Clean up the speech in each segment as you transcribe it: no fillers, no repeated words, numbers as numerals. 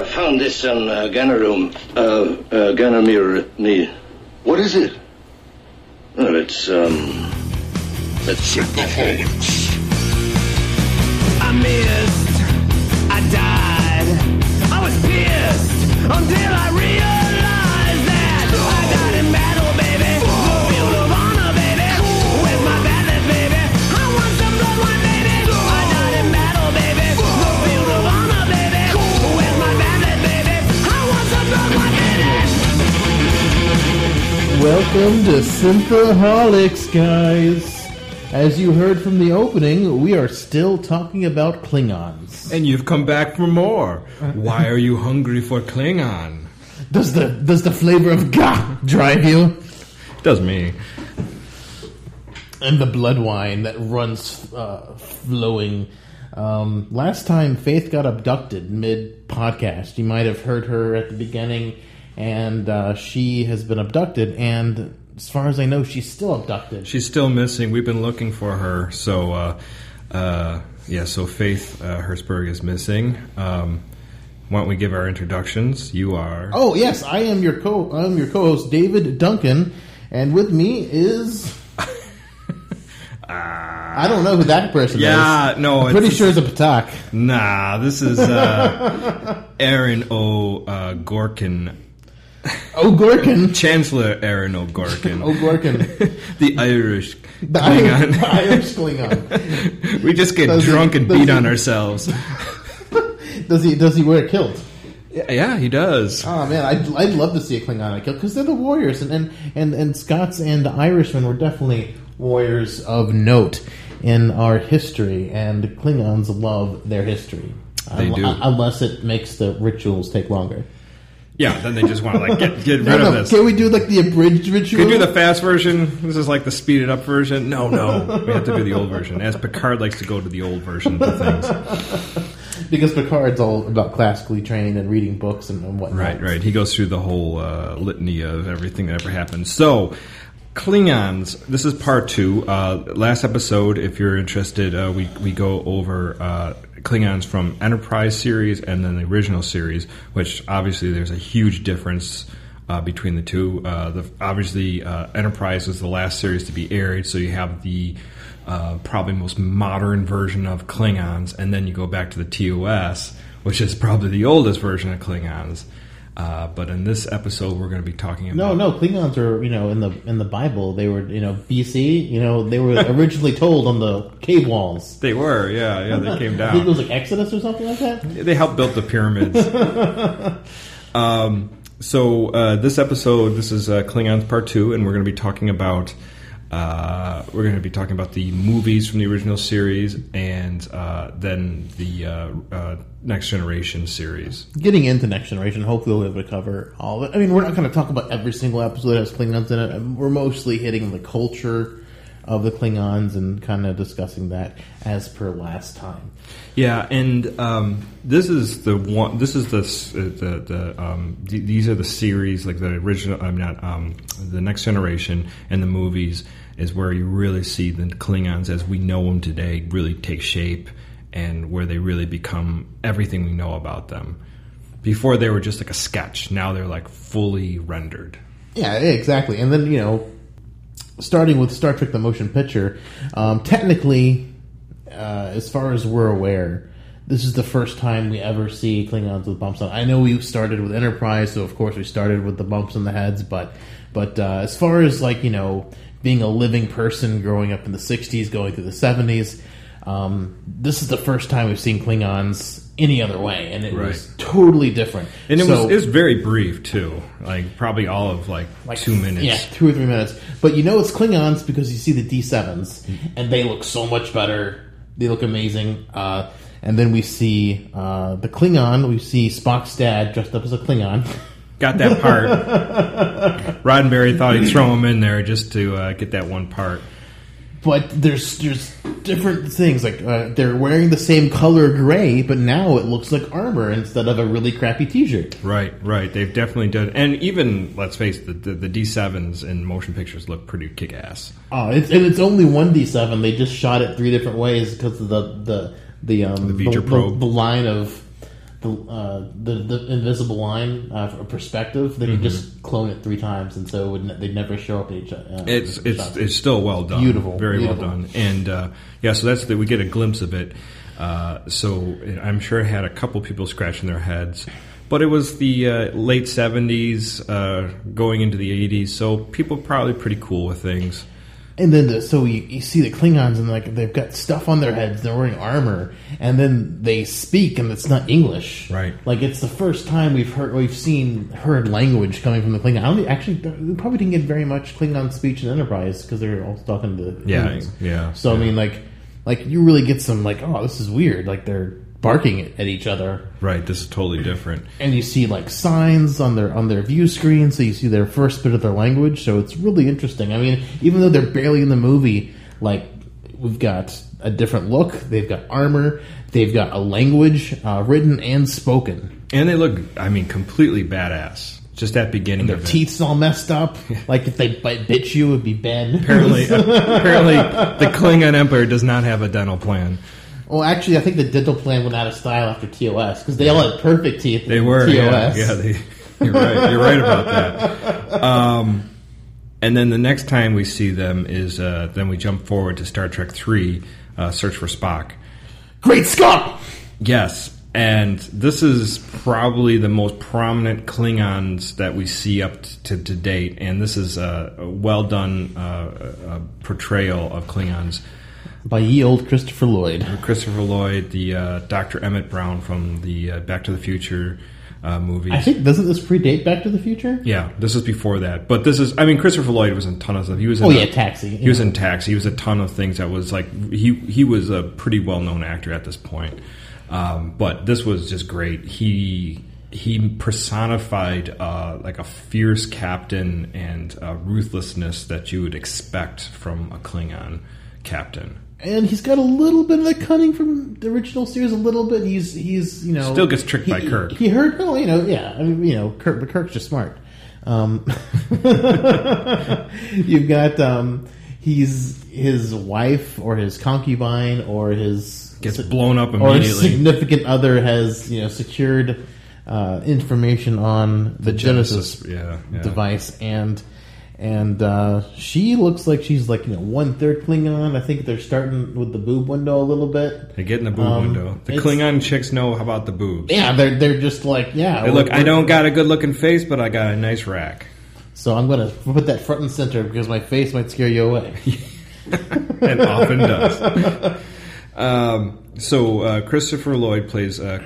found this on Ganarum. Ganamir me. What is it? Well, it's Shopaholics. I missed, I died, I was pissed until I realized that I died in battle, baby. The field of honor, baby. Where's my bandit, baby? I want some blood wine, baby. I died in battle, baby. The field of honor, baby. Where's my bandit, baby? I want some blood wine, baby. Welcome to Synthaholics, guys. As you heard from the opening, we are still talking about Klingons. And you've come back for more. Why are you hungry for Klingon? Does the flavor of Ga drive you? Does me. And the blood wine that runs flowing. Last time Faith got abducted mid-podcast. You might have heard her at the beginning, and she has been abducted, and as far as I know, she's still abducted. She's still missing. We've been looking for her. So, so Faith Hertzberg is missing. Why don't we give our introductions? You are... Oh, yes. I'm your co-host, David Duncan, and with me is... I don't know who that person is. Yeah, no. I'm pretty sure it's a Patak. Nah, this is Aaron O'Gorkin. O'Gorkin? Chancellor Aaron O'Gorkin. O'Gorkin. The Irish The Klingon. Irish Klingon. We just get drunk and beat on ourselves. Does he wear a kilt? Yeah, he does. Oh man, I'd love to see a Klingon on a kilt because they're the warriors, and Scots and Irishmen were definitely warriors of note in our history, and Klingons love their history. They do, unless it makes the rituals take longer. Yeah, then they just want to get rid of this. Can we do the abridged ritual? Can we do the fast version? This is the speeded up version. No, we have to do the old version. As Picard likes to go to the old version of things. Because Picard's all about classically trained and reading books and whatnot. Right. He goes through the whole litany of everything that ever happened. So, Klingons. This is part 2. Last episode, if you're interested, we go over Klingons from Enterprise series and then the original series, which obviously there's a huge difference between the two. Enterprise was the last series to be aired, so you have the probably most modern version of Klingons, and then you go back to the TOS, which is probably the oldest version of Klingons. But in this episode, we're going to be talking about... No, Klingons are, in the Bible, they were, BC, they were originally told on the cave walls. They were, yeah, they came down. I think it was like Exodus or something like that? They helped build the pyramids. This episode, this is Klingons Part 2, and we're going to be talking about... the movies from the original series and then the Next Generation series. Getting into Next Generation, hopefully we'll be able to cover all of it. I mean, we're not going to talk about every single episode that has Klingons in it. We're mostly hitting the culture of the Klingons and kind of discussing that as per last time. Yeah, and these are the series, like the original. The Next Generation and the movies is where you really see the Klingons as we know them today really take shape, and where they really become everything we know about them. Before they were just like a sketch. Now they're fully rendered. Yeah, exactly. And then starting with Star Trek: The Motion Picture, technically, as far as we're aware, this is the first time we ever see Klingons with bumps on. I know we started with Enterprise, so of course we started with the bumps on the heads, but as far as being a living person growing up in the 60s, going through the 70s, this is the first time we've seen Klingons any other way, and it was totally different. And it was very brief too, probably all of 2 minutes. Yeah, 2 or 3 minutes. But it's Klingons because you see the D7s, and they look so much better. They look amazing. And then we see the Klingon. We see Spock's dad dressed up as a Klingon. Got that part. Roddenberry thought he'd throw him in there just to get that one part. But there's different things. They're wearing the same color gray, but now it looks like armor instead of a really crappy T-shirt. Right. They've definitely done... And even, let's face it, the D7s in motion pictures look pretty kick-ass. Oh, it's only one D7. They just shot it 3 different ways because of the V'ger probe. The line of the invisible line perspective, they could just clone it 3 times, and so they'd never show up at each other. It's still well done, Beautiful, very beautiful. well done, and so that's we get a glimpse of it. So I'm sure it had a couple people scratching their heads, but it was the late 70s, going into the 80s, so people are probably pretty cool with things. And then, so you see the Klingons, and like they've got stuff on their heads. They're wearing armor, and then they speak, and it's not English. Right. Like it's the first time we've heard language coming from the Klingon. We probably didn't get very much Klingon speech in Enterprise because they're all talking to humans. Yeah. So I mean, like you really get some like, oh, this is weird. Like they're barking at each other. Right. This is totally different. And you see like signs on their view screen, so you see their first bit of their language. So it's really interesting. I mean, even though they're barely in the movie, like we've got a different look. They've got armor. They've got a language written and spoken. And they look, I mean, completely badass. Just that beginning Their of it. teeth's all messed up. Like if they bit you, it'd be bad. Apparently, the Klingon Empire does not have a dental plan. Well, actually, I think the dental plan went out of style after TOS because they all had perfect teeth. They in were, TOS. you're right. You're right about that. And then the next time we see them is then we jump forward to Star Trek 3, Search for Spock. Great Scott! Yes, and this is probably the most prominent Klingons that we see up to date, and this is a well done portrayal of Klingons. By ye old Christopher Lloyd. Christopher Lloyd, the Dr. Emmett Brown from the Back to the Future movies. I think, doesn't this predate Back to the Future? Yeah, this is before that. But this is, I mean, Christopher Lloyd was in a ton of stuff. He was in Taxi. He was in Taxi. He was a ton of things that was like, he was a pretty well-known actor at this point. But this was just great. He personified like a fierce captain and ruthlessness that you would expect from a Klingon captain. And he's got a little bit of the cunning from the original series. A little bit. He's Still gets tricked by Kirk. He heard. Oh, yeah. I mean, Kirk. But Kirk's just smart. You've got his wife or his concubine or his Gets blown up or immediately. his significant other has secured information on the Genesis device and she looks like she's like 1/3 Klingon. I think they're starting with the boob window a little bit. They get in the boob window. The Klingon chicks know about the boobs. Yeah, they're just like Hey, look, I don't got a good looking face, but I got a nice rack. So I'm gonna put that front and center because my face might scare you away. It often does. So Christopher Lloyd plays is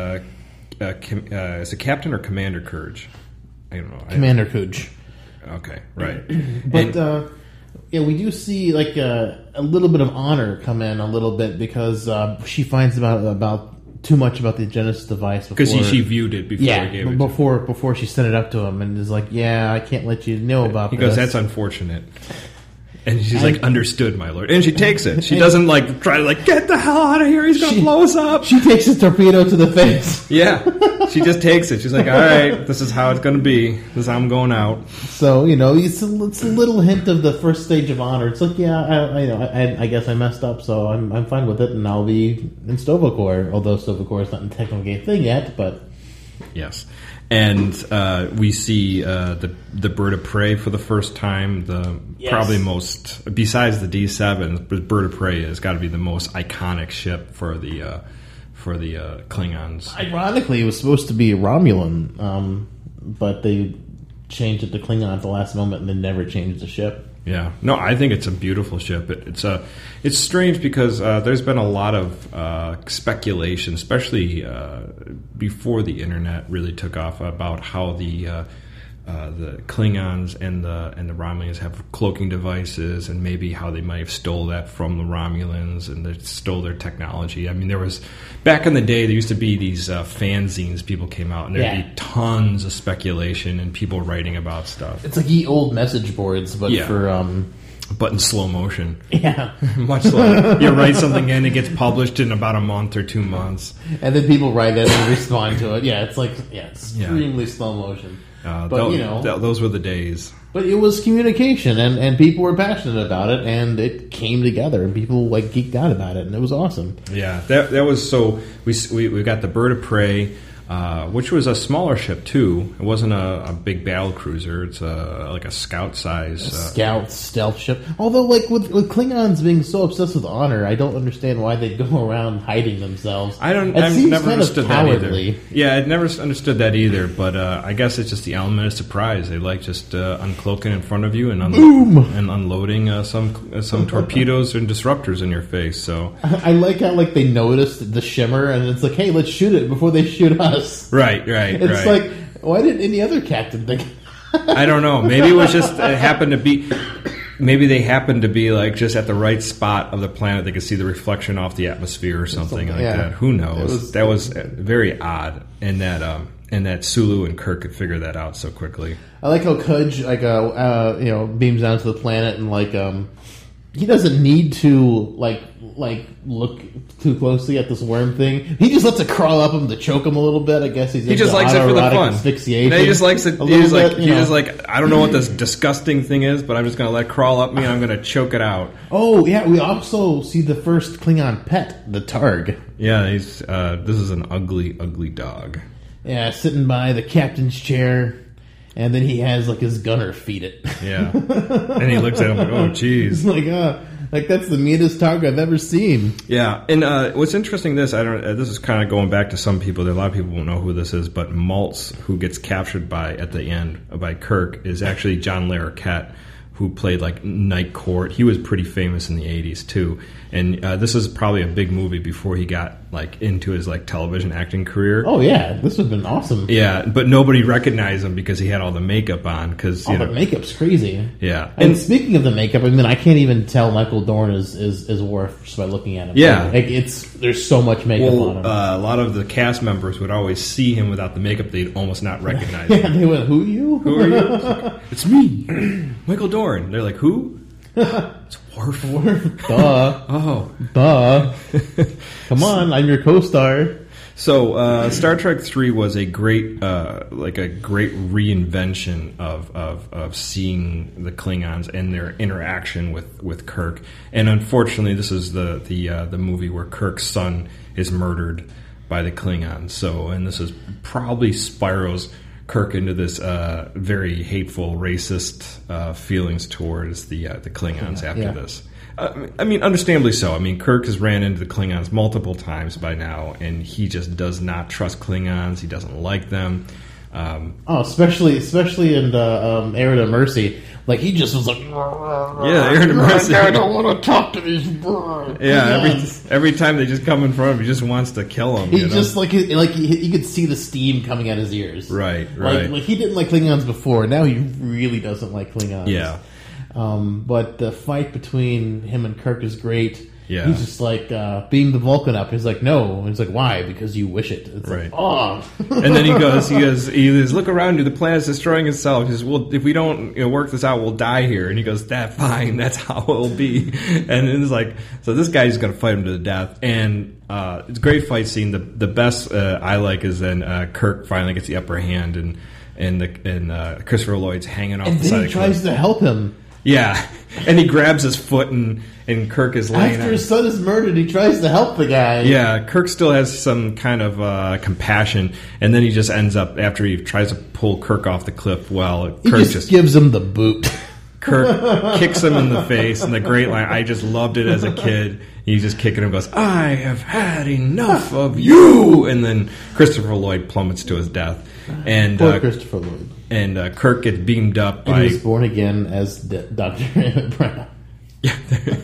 it Captain or Commander Courage? I don't know. Commander Cooge. Okay, right. But we do see like a little bit of honor come in a little bit because she finds about too much about the Genesis device because she viewed it before he gave it before she sent it up to him and is like, I can't let you know about this. He this. goes, that's unfortunate. And she's like, understood, my lord. And she takes it. She doesn't like try to like, get the hell out of here. He's going to blow us up. She takes a torpedo to the face. Yeah. She just takes it. She's like, all right, this is how it's going to be. This is how I'm going out. So, it's a little hint of the first stage of honor. It's like, I guess I messed up, so I'm fine with it, and I'll be in Sto-vo-kor, although Sto-vo-kor is not technically a thing yet, but... Yes. And we see the Bird of Prey for the first time. Probably most, besides the D7, the Bird of Prey has got to be the most iconic ship for the Klingons. Ironically, it was supposed to be Romulan, but they changed it to Klingon at the last moment and then never changed the ship. Yeah, no, I think it's a beautiful ship. It's strange because there's been a lot of speculation, especially before the internet really took off, about how the Klingons and the Romulans have cloaking devices, and maybe how they might have stole that from the Romulans and they stole their technology. I mean, there was back in the day there used to be these fanzines. People came out and there'd be tons of speculation and people writing about stuff. It's like ye old message boards, but but in slow motion. Yeah. Much like you write something in, it gets published in about a month or 2 months. And then people write it and respond to it. Yeah, it's like extremely slow motion. But those were the days. But it was communication, and people were passionate about it, and it came together, and people like geeked out about it, and it was awesome. Yeah, that was so. We got the Bird of Prey, which was a smaller ship too. It wasn't a big battle cruiser. It's like a scout size scout stealth ship. Although, like with Klingons being so obsessed with honor, I don't understand why they go around hiding themselves. I've never understood that either. Yeah, I'd never understood that either. But I guess it's just the element of surprise. They like just uncloaking in front of you and unloading some torpedoes and disruptors in your face. So I like how they noticed the shimmer, and it's like, hey, let's shoot it before they shoot us. Right. It's like, why didn't any other captain think? I don't know. Maybe it was just it happened to be. Maybe they happened to be like just at the right spot of the planet. They could see the reflection off the atmosphere or something like that. Who knows? That was very odd, and that Sulu and Kirk could figure that out so quickly. I like how Kudge beams down to the planet and he doesn't need to look too closely at this worm thing. He just lets it crawl up him to choke him a little bit. I guess he just likes it for the fun. Asphyxiation. He just likes it. He's like, I don't know what this disgusting thing is, but I'm just going to let it crawl up me and I'm going to choke it out. Oh yeah, we also see the first Klingon pet, the Targ. Yeah, this is an ugly, ugly dog. Yeah, sitting by the captain's chair. And then he has his gunner feed it. Yeah, and he looks at him like, "Oh, geez!" Like that's the meanest Targ I've ever seen. Yeah, and what's interesting this this is kind of going back to some people. A lot of people won't know who this is, but Maltz, who gets captured at the end by Kirk, is actually John Larroquette, who played Night Court. He was pretty famous in the 80s too, and this is probably a big movie before he got into his television acting career. Oh yeah, this would have been awesome. Yeah, but nobody recognized him because he had all the makeup on. Because the makeup's crazy. Yeah, and speaking of the makeup, I mean, I can't even tell Michael Dorn is Worf just by looking at him. Yeah, there's so much makeup on him. A lot of the cast members would always see him without the makeup; they'd almost not recognize him. Yeah, they went, "Who are you? Who are you?" It's me, Michael Dorn. They're like, "Who?" It's Worf. Duh. Oh. Duh. Come on, I'm your co-star. So, Star Trek 3 was a great, great reinvention of seeing the Klingons and their interaction with Kirk. And unfortunately, this is the movie where Kirk's son is murdered by the Klingons. So, and this is probably spirals Kirk into this very hateful, racist feelings towards the Klingons after this. I mean, understandably so. I mean, Kirk has ran into the Klingons multiple times by now, and he just does not trust Klingons. He doesn't like them. Especially in Error to Mercy. He just was like, yeah, Error to Mercy. I don't want to talk to these birds. Yeah, every time they just come in front of him, he just wants to kill them. He just you could see the steam coming out his ears. Right. He didn't like Klingons before. Now he really doesn't like Klingons. Yeah. But the fight between him and Kirk is great. Yeah. He's just beam the Vulcan up. He's like, no. And he's like, why? Because you wish it. It's right. And then he goes, look around you. The planet's destroying itself. He says, well, if we don't work this out, we'll die here. And he goes, fine. That's how it'll be. And it's so this guy's going to fight him to the death. And it's a great fight scene. The best I like is then Kirk finally gets the upper hand and Christopher Lloyd's hanging off the side of the cliff. And then he tries to help him. Yeah, and he grabs his foot, and Kirk is laying after his son is murdered, he tries to help the guy. Yeah, Kirk still has some kind of compassion, and then he just ends up, after he tries to pull Kirk off the cliff, Kirk just gives him the boot. Kirk kicks him in the face, and the great line, I just loved it as a kid. He's just kicking him and goes, I have had enough of you! And then Christopher Lloyd plummets to his death. And poor Christopher Lloyd. And Kirk gets beamed up by... he was born again as Dr. Emmett Brown. Yeah.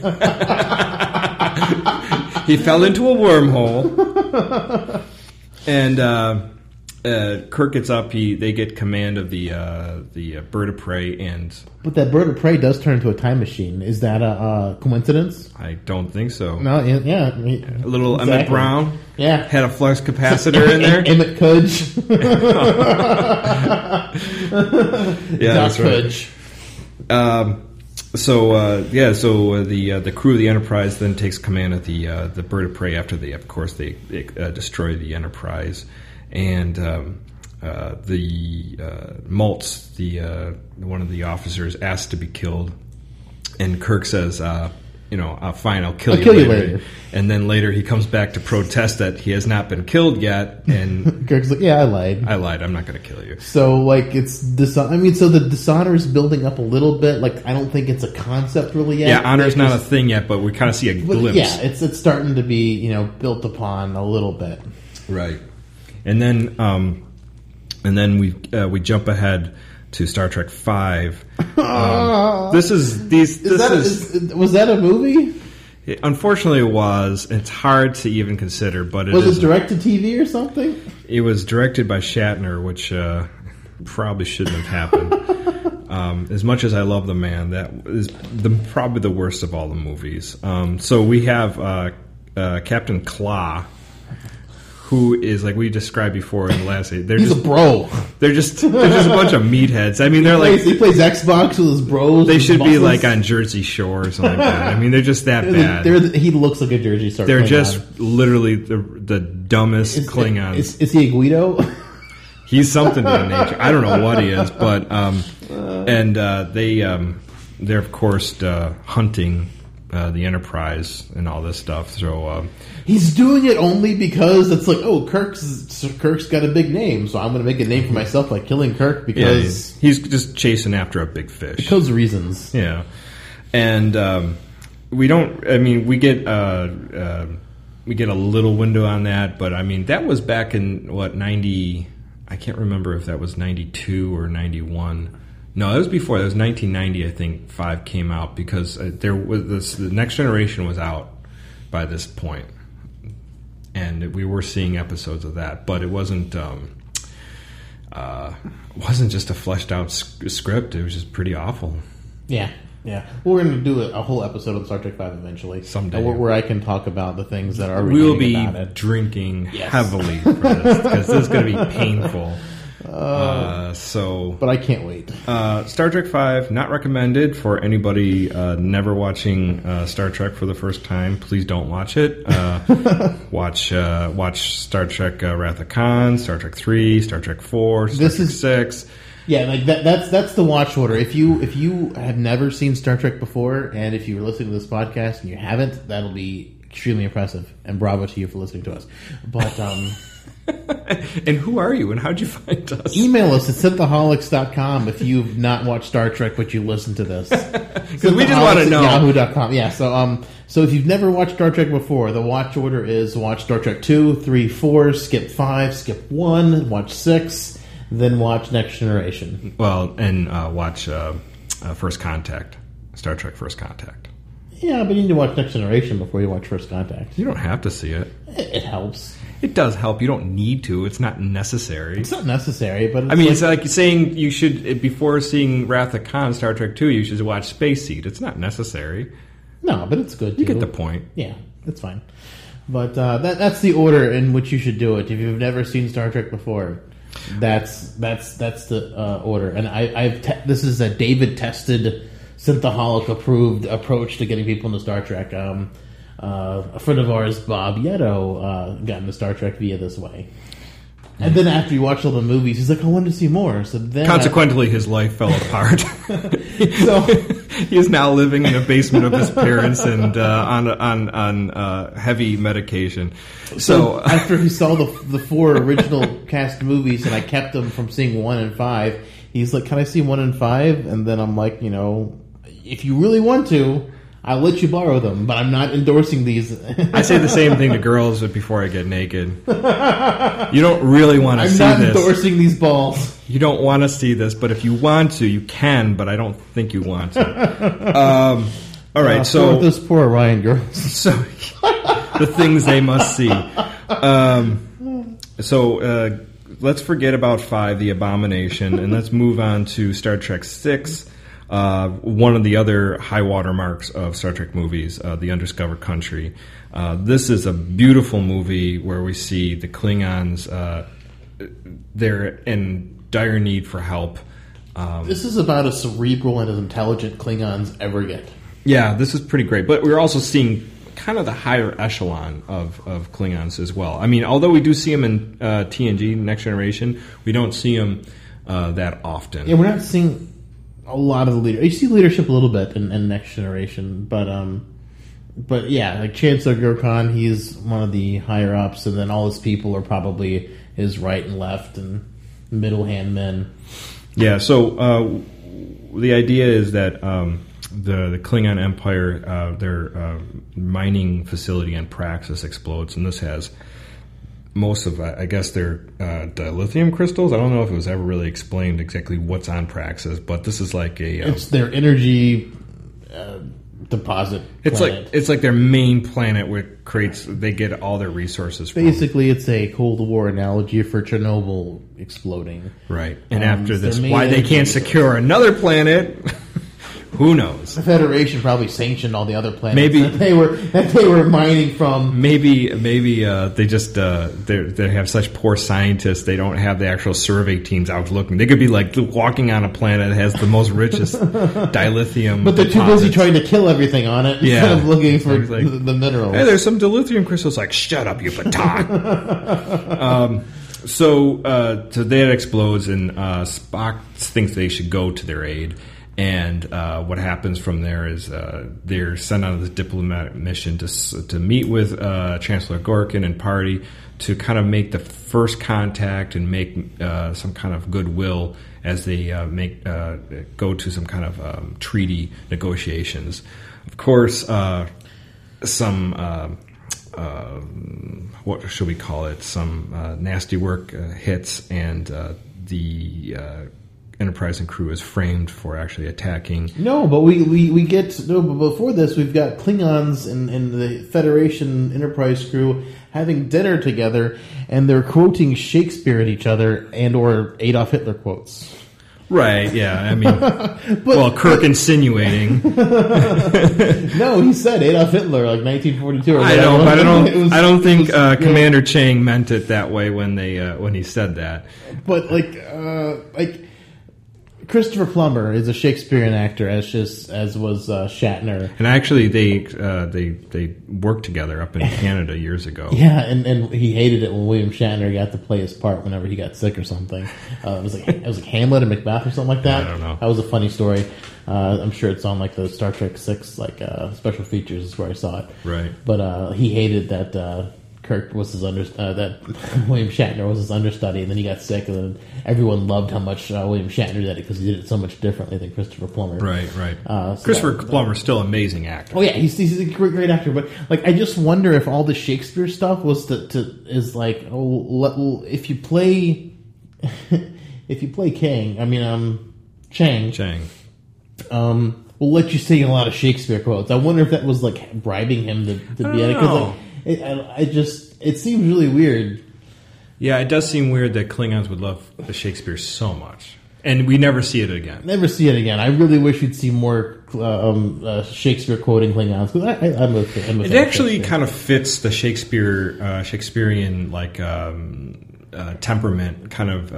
He fell into a wormhole. And Kirk gets up. They get command of the Bird of Prey, but that Bird of Prey does turn into a time machine. Is that a coincidence? I don't think so. No, yeah. A little exactly. Emmett Brown. Yeah, had a flux capacitor in there. Emmett Kudge. Yeah, Doc Kudge. the crew of the Enterprise then takes command of the Bird of Prey after they destroy the Enterprise, and the Maltz, one of the officers, asked to be killed, and Kirk says, fine, I'll kill you later. And then later he comes back to protest that he has not been killed yet, and Kirk's like, yeah, I lied. I'm not going to kill you. So, like, so the dishonor is building up a little bit. Like, I don't think it's a concept really yet. Yeah, honor's not a thing yet, but we kind of see a glimpse. Yeah, it's starting to be, built upon a little bit. Right. And then we jump ahead to Star Trek V. Was that a movie? Unfortunately, it was. It's hard to even consider, but was it direct to TV or something? It was directed by Shatner, which probably shouldn't have happened. As much as I love the man, that is probably the worst of all the movies. So we have Captain Claw, who is, like we described before in the last eight. He's a bro. They're just a bunch of meatheads. I mean, he plays Xbox with his bros. They should be like on Jersey Shore or something like that. I mean, they're just that bad. He looks like a Jersey Shore. They're just literally the dumbest Klingons. Is he a Guido? He's something to that nature. I don't know what he is, but they're of course hunting the Enterprise and all this stuff. So he's doing it only because it's like, oh, Kirk's got a big name, so I'm going to make a name for myself by killing Kirk because he's just chasing after a big fish because of reasons. Yeah, and we don't. I mean, we get a little window on that, but I mean that was back in 90. I can't remember if that was 92 or 91. No, it was before. That was 1990, I think, 5 came out because there was the Next Generation was out by this point, and we were seeing episodes of that, but it wasn't just a fleshed out script. It was just pretty awful. Yeah. We're going to do a whole episode of Star Trek V eventually, someday, where I can talk about the things that are. We'll be drinking heavily for this because this is going to be painful. But I can't wait. Star Trek V, not recommended for anybody never watching Star Trek for the first time. Please don't watch it. Watch Star Trek Wrath of Khan, Star Trek 3, Star Trek 4, Star Trek 6. Yeah, like that's the watch order. If you have never seen Star Trek before, and if you're listening to this podcast and you haven't, that'll be extremely impressive. And bravo to you for listening to us. But and who are you and how'd you find us? Email us at synthaholics.com if you've not watched Star Trek but you listen to this. Because we just want to know. Yahoo.com. Yeah, so if you've never watched Star Trek before, the watch order is watch Star Trek 2, 3, 4, skip 5, skip 1, watch 6, then watch Next Generation. Well, and watch First Contact. Star Trek First Contact. Yeah, but you need to watch Next Generation before you watch First Contact. You don't have to see it. It helps. It does help. You don't need to. It's not necessary. It's not necessary, but it's like saying you should, before seeing Wrath of Khan, Star Trek 2, you should watch Space Seed. It's not necessary. No, but it's good, too. You get the point. Yeah, it's fine. But that's the order in which you should do it. If you've never seen Star Trek before, that's the order. And this is a David-tested, Synthaholic-approved approach to getting people into Star Trek. A friend of ours, Bob Yetto, got into Star Trek via this way. And then after he watched all the movies, he's like, I wanted to see more. So then consequently, his life fell apart. So he is now living in the basement of his parents and on heavy medication. So after he saw the 4 original cast movies, and I kept him from seeing 1 and 5, he's like, can I see 1 and 5? And then I'm like, if you really want to, I'll let you borrow them, but I'm not endorsing these. I say the same thing to girls before I get naked. You don't really want to see this. I'm not endorsing these balls. You don't want to see this, but if you want to, you can, but I don't think you want to. All right, so... those poor Orion girls. So, the things they must see. So, let's forget about 5, the Abomination, and let's move on to Star Trek 6. One of the other high water marks of Star Trek movies, The Undiscovered Country. This is a beautiful movie where we see the Klingons, they're in dire need for help. This is about as cerebral and as intelligent Klingons ever get. Yeah, this is pretty great. But we're also seeing kind of the higher echelon of Klingons as well. I mean, although we do see them in TNG, Next Generation, we don't see them that often. Yeah, we're not seeing a lot of the leadership. You see leadership a little bit in Next Generation, but yeah, like Chancellor Gurkhan, he's one of the higher ups, and then all his people are probably his right and left and middle hand men. Yeah, so the idea is that the Klingon Empire, their mining facility on Praxis explodes, and this has most of, I guess, their dilithium crystals. I don't know if it was ever really explained exactly what's on Praxis, but this is like it's their energy deposit. It's like their main planet where they get all their resources from. Basically, it's a Cold War analogy for Chernobyl exploding. Right, and after this, why they can't secure another planet? Who knows? The Federation probably sanctioned all the other planets that they were mining from. Maybe they just they have such poor scientists. They don't have the actual survey teams out looking. They could be like walking on a planet that has the most richest dilithium, but they're too busy trying to kill everything on it instead of looking for the minerals. Hey, there's some dilithium crystals. Like, shut up, you baton. So that explodes, and Spock thinks they should go to their aid. And what happens from there is they're sent on this diplomatic mission to meet with Chancellor Gorkin and party to kind of make the first contact and make some kind of goodwill as they go to some kind of treaty negotiations. Of course, some what should we call it? Some nasty work hits, and the Enterprise and crew is framed for actually attacking. No, but but before this, we've got Klingons and the Federation Enterprise crew having dinner together, and they're quoting Shakespeare at each other and or Adolf Hitler quotes. Right, yeah, I mean, Kirk insinuating. No, he said Adolf Hitler, like 1942 or whatever. I know, but I don't think Commander Chang meant it that way when he said that. But like Christopher Plummer is a Shakespearean actor, as was Shatner. And actually, they worked together up in Canada years ago. Yeah, and he hated it when William Shatner got to play his part whenever he got sick or something. It was like Hamlet or Macbeth or something like that. I don't know. That was a funny story. I'm sure it's on like the Star Trek 6 special features is where I saw it. Right. But he hated that Kirk was his that William Shatner was his understudy, and then he got sick, and then everyone loved how much William Shatner did it because he did it so much differently than Christopher Plummer. Right. Christopher Plummer's still an amazing actor. Oh yeah, he's a great actor. But like, I just wonder if all the Shakespeare stuff was if you play Chang. We'll let you sing a lot of Shakespeare quotes. I wonder if that was like bribing him to be in it. It seems really weird. Yeah, it does seem weird that Klingons would love the Shakespeare so much, and we never see it again. I really wish we'd see more Shakespeare quoting Klingons. Because it actually kind of fits the Shakespearean temperament, kind of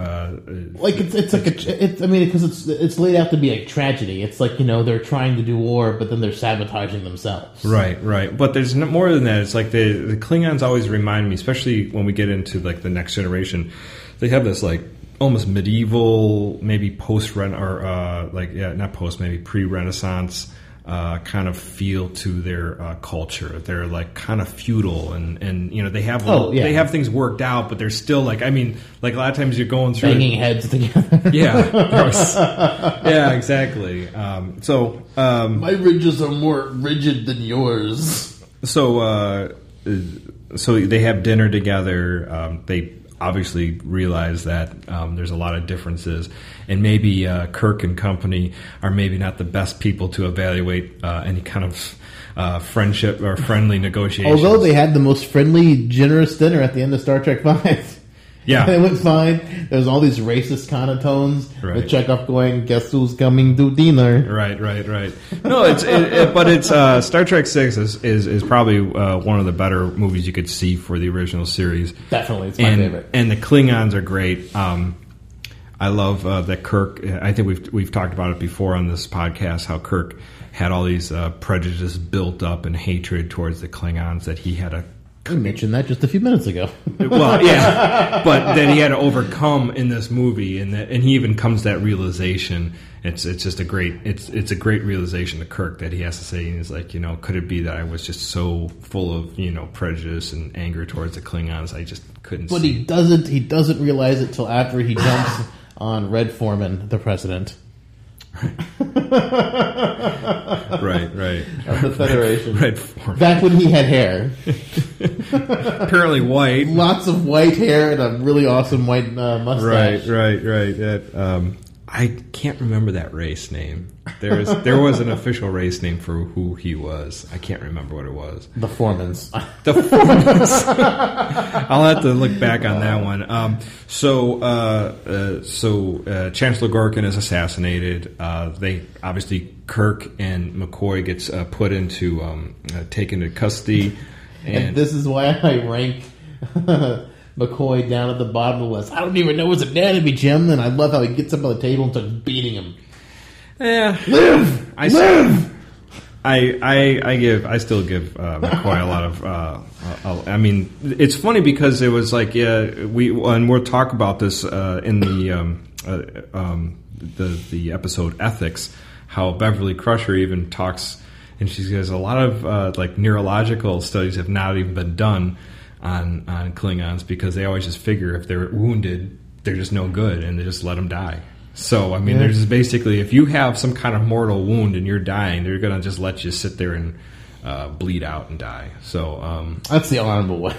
because it's laid out to be a tragedy. It's like, they're trying to do war, but then they're sabotaging themselves. Right. But there's more than that. It's like the Klingons always remind me, especially when we get into like the Next Generation. They have this like almost medieval, maybe maybe pre-Renaissance kind of feel to their culture. They're like kind of feudal, and they have they have things worked out, but they're still like a lot of times you're going through banging heads together. Yeah, exactly. My ridges are more rigid than yours. So they have dinner together. They obviously realize that there's a lot of differences, and maybe Kirk and company are maybe not the best people to evaluate any kind of friendship or friendly negotiations. Although they had the most friendly, generous dinner at the end of Star Trek V. Yeah. It went fine. There's all these racist connotones with Chekhov going, "Guess who's coming to dinner?" Right. No, but Star Trek 6 is probably one of the better movies you could see for the original series. Definitely, it's my favorite. And the Klingons are great. I love that Kirk. I think we've talked about it before on this podcast. How Kirk had all these prejudices built up and hatred towards the Klingons that he had to. We mentioned that just a few minutes ago. Well, yeah, but that he had to overcome in this movie, and he even comes to that realization. It's just a great it's a great realization to Kirk that he has to say. He's like, could it be that I was just so full of prejudice and anger towards the Klingons, I just couldn't. But see. he doesn't realize it till after he jumps on Red Foreman, the president. Right. Of the Federation. Red Foreman. Back when he had hair. Apparently white. Lots of white hair and a really awesome white mustache. Right. I can't remember that race name. There was an official race name for who he was. I can't remember what it was. The Foremans. The Foremans. I'll have to look back on that one. So Chancellor Gorkin is assassinated. They obviously Kirk and McCoy gets put into taken into custody, and this is why I rank McCoy down at the bottom of the list. I don't even know his anatomy, Jim, and I love how he gets up on the table and starts beating him. Yeah, live. I still give McCoy a lot of. I mean, it's funny because it was like and we'll talk about this in the episode Ethics. How Beverly Crusher even talks, and she says a lot of neurological studies have not even been done on Klingons because they always just figure if they're wounded, they're just no good and they just let them die. So, I mean, there's just basically, if you have some kind of mortal wound and you're dying, they're going to just let you sit there and bleed out and die. So, that's the honorable way.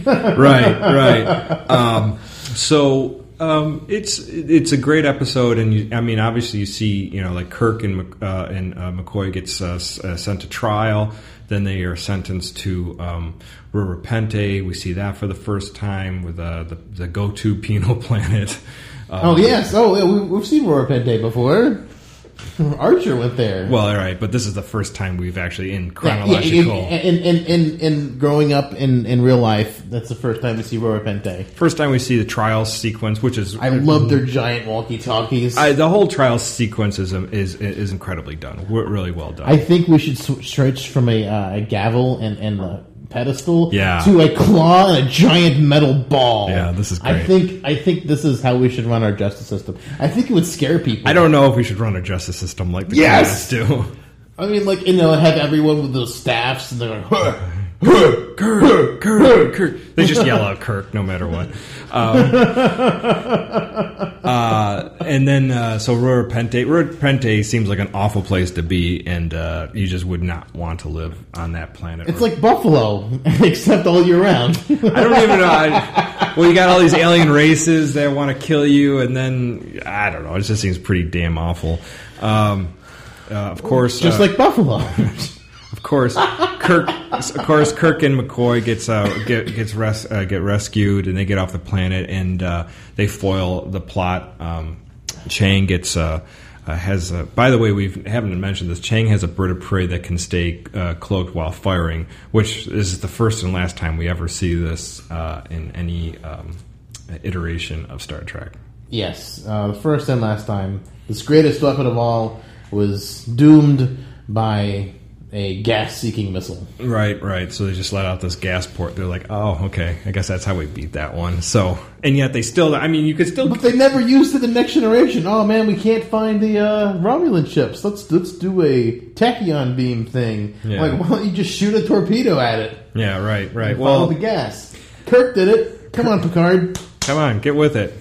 Right. It's a great episode, and obviously you see, Kirk and McCoy gets sent to trial. Then they are sentenced to Rura Penthe. We see that for the first time with the go-to penal planet. We've seen Rura Penthe before. Archer went there. Well, all right, but this is the first time we've actually in chronological. In growing up in real life, that's the first time we see Rura Penthe. First time we see the trial sequence, which is I love their giant walkie-talkies. The whole trial sequence is incredibly done. Really well done. I think we should switch from a gavel and a pedestal to a claw and a giant metal ball. Yeah, this is great. I think this is how we should run our justice system. I think it would scare people. I don't know if we should run a justice system like the Klingons do. I mean, have everyone with those staffs and they're like, Kirk. They just yell out Kirk no matter what. And then, so Rura Penthe seems like an awful place to be, and you just would not want to live on that planet. It's like Buffalo, except all year round. I don't even know. You got all these alien races that want to kill you, and then, I don't know, it just seems pretty damn awful. Of course... Just like Buffalo. Of course, Kirk and McCoy get rescued, and they get off the planet, and they foil the plot. Chang gets has. By the way, we haven't mentioned this. Chang has a bird of prey that can stay cloaked while firing, which is the first and last time we ever see this in any iteration of Star Trek. Yes, the first and last time. This greatest weapon of all was doomed by a gas-seeking missile. Right. So they just let out this gas port. They're like, oh, okay, I guess that's how we beat that one. So, and yet they still, you could still... But they never used it in the Next Generation. Oh, man, we can't find the Romulan ships. Let's do a tachyon beam thing. Yeah. Like, why don't you just shoot a torpedo at it? Yeah, right. Follow the gas. Kirk did it. Come on, Picard. Come on, get with it.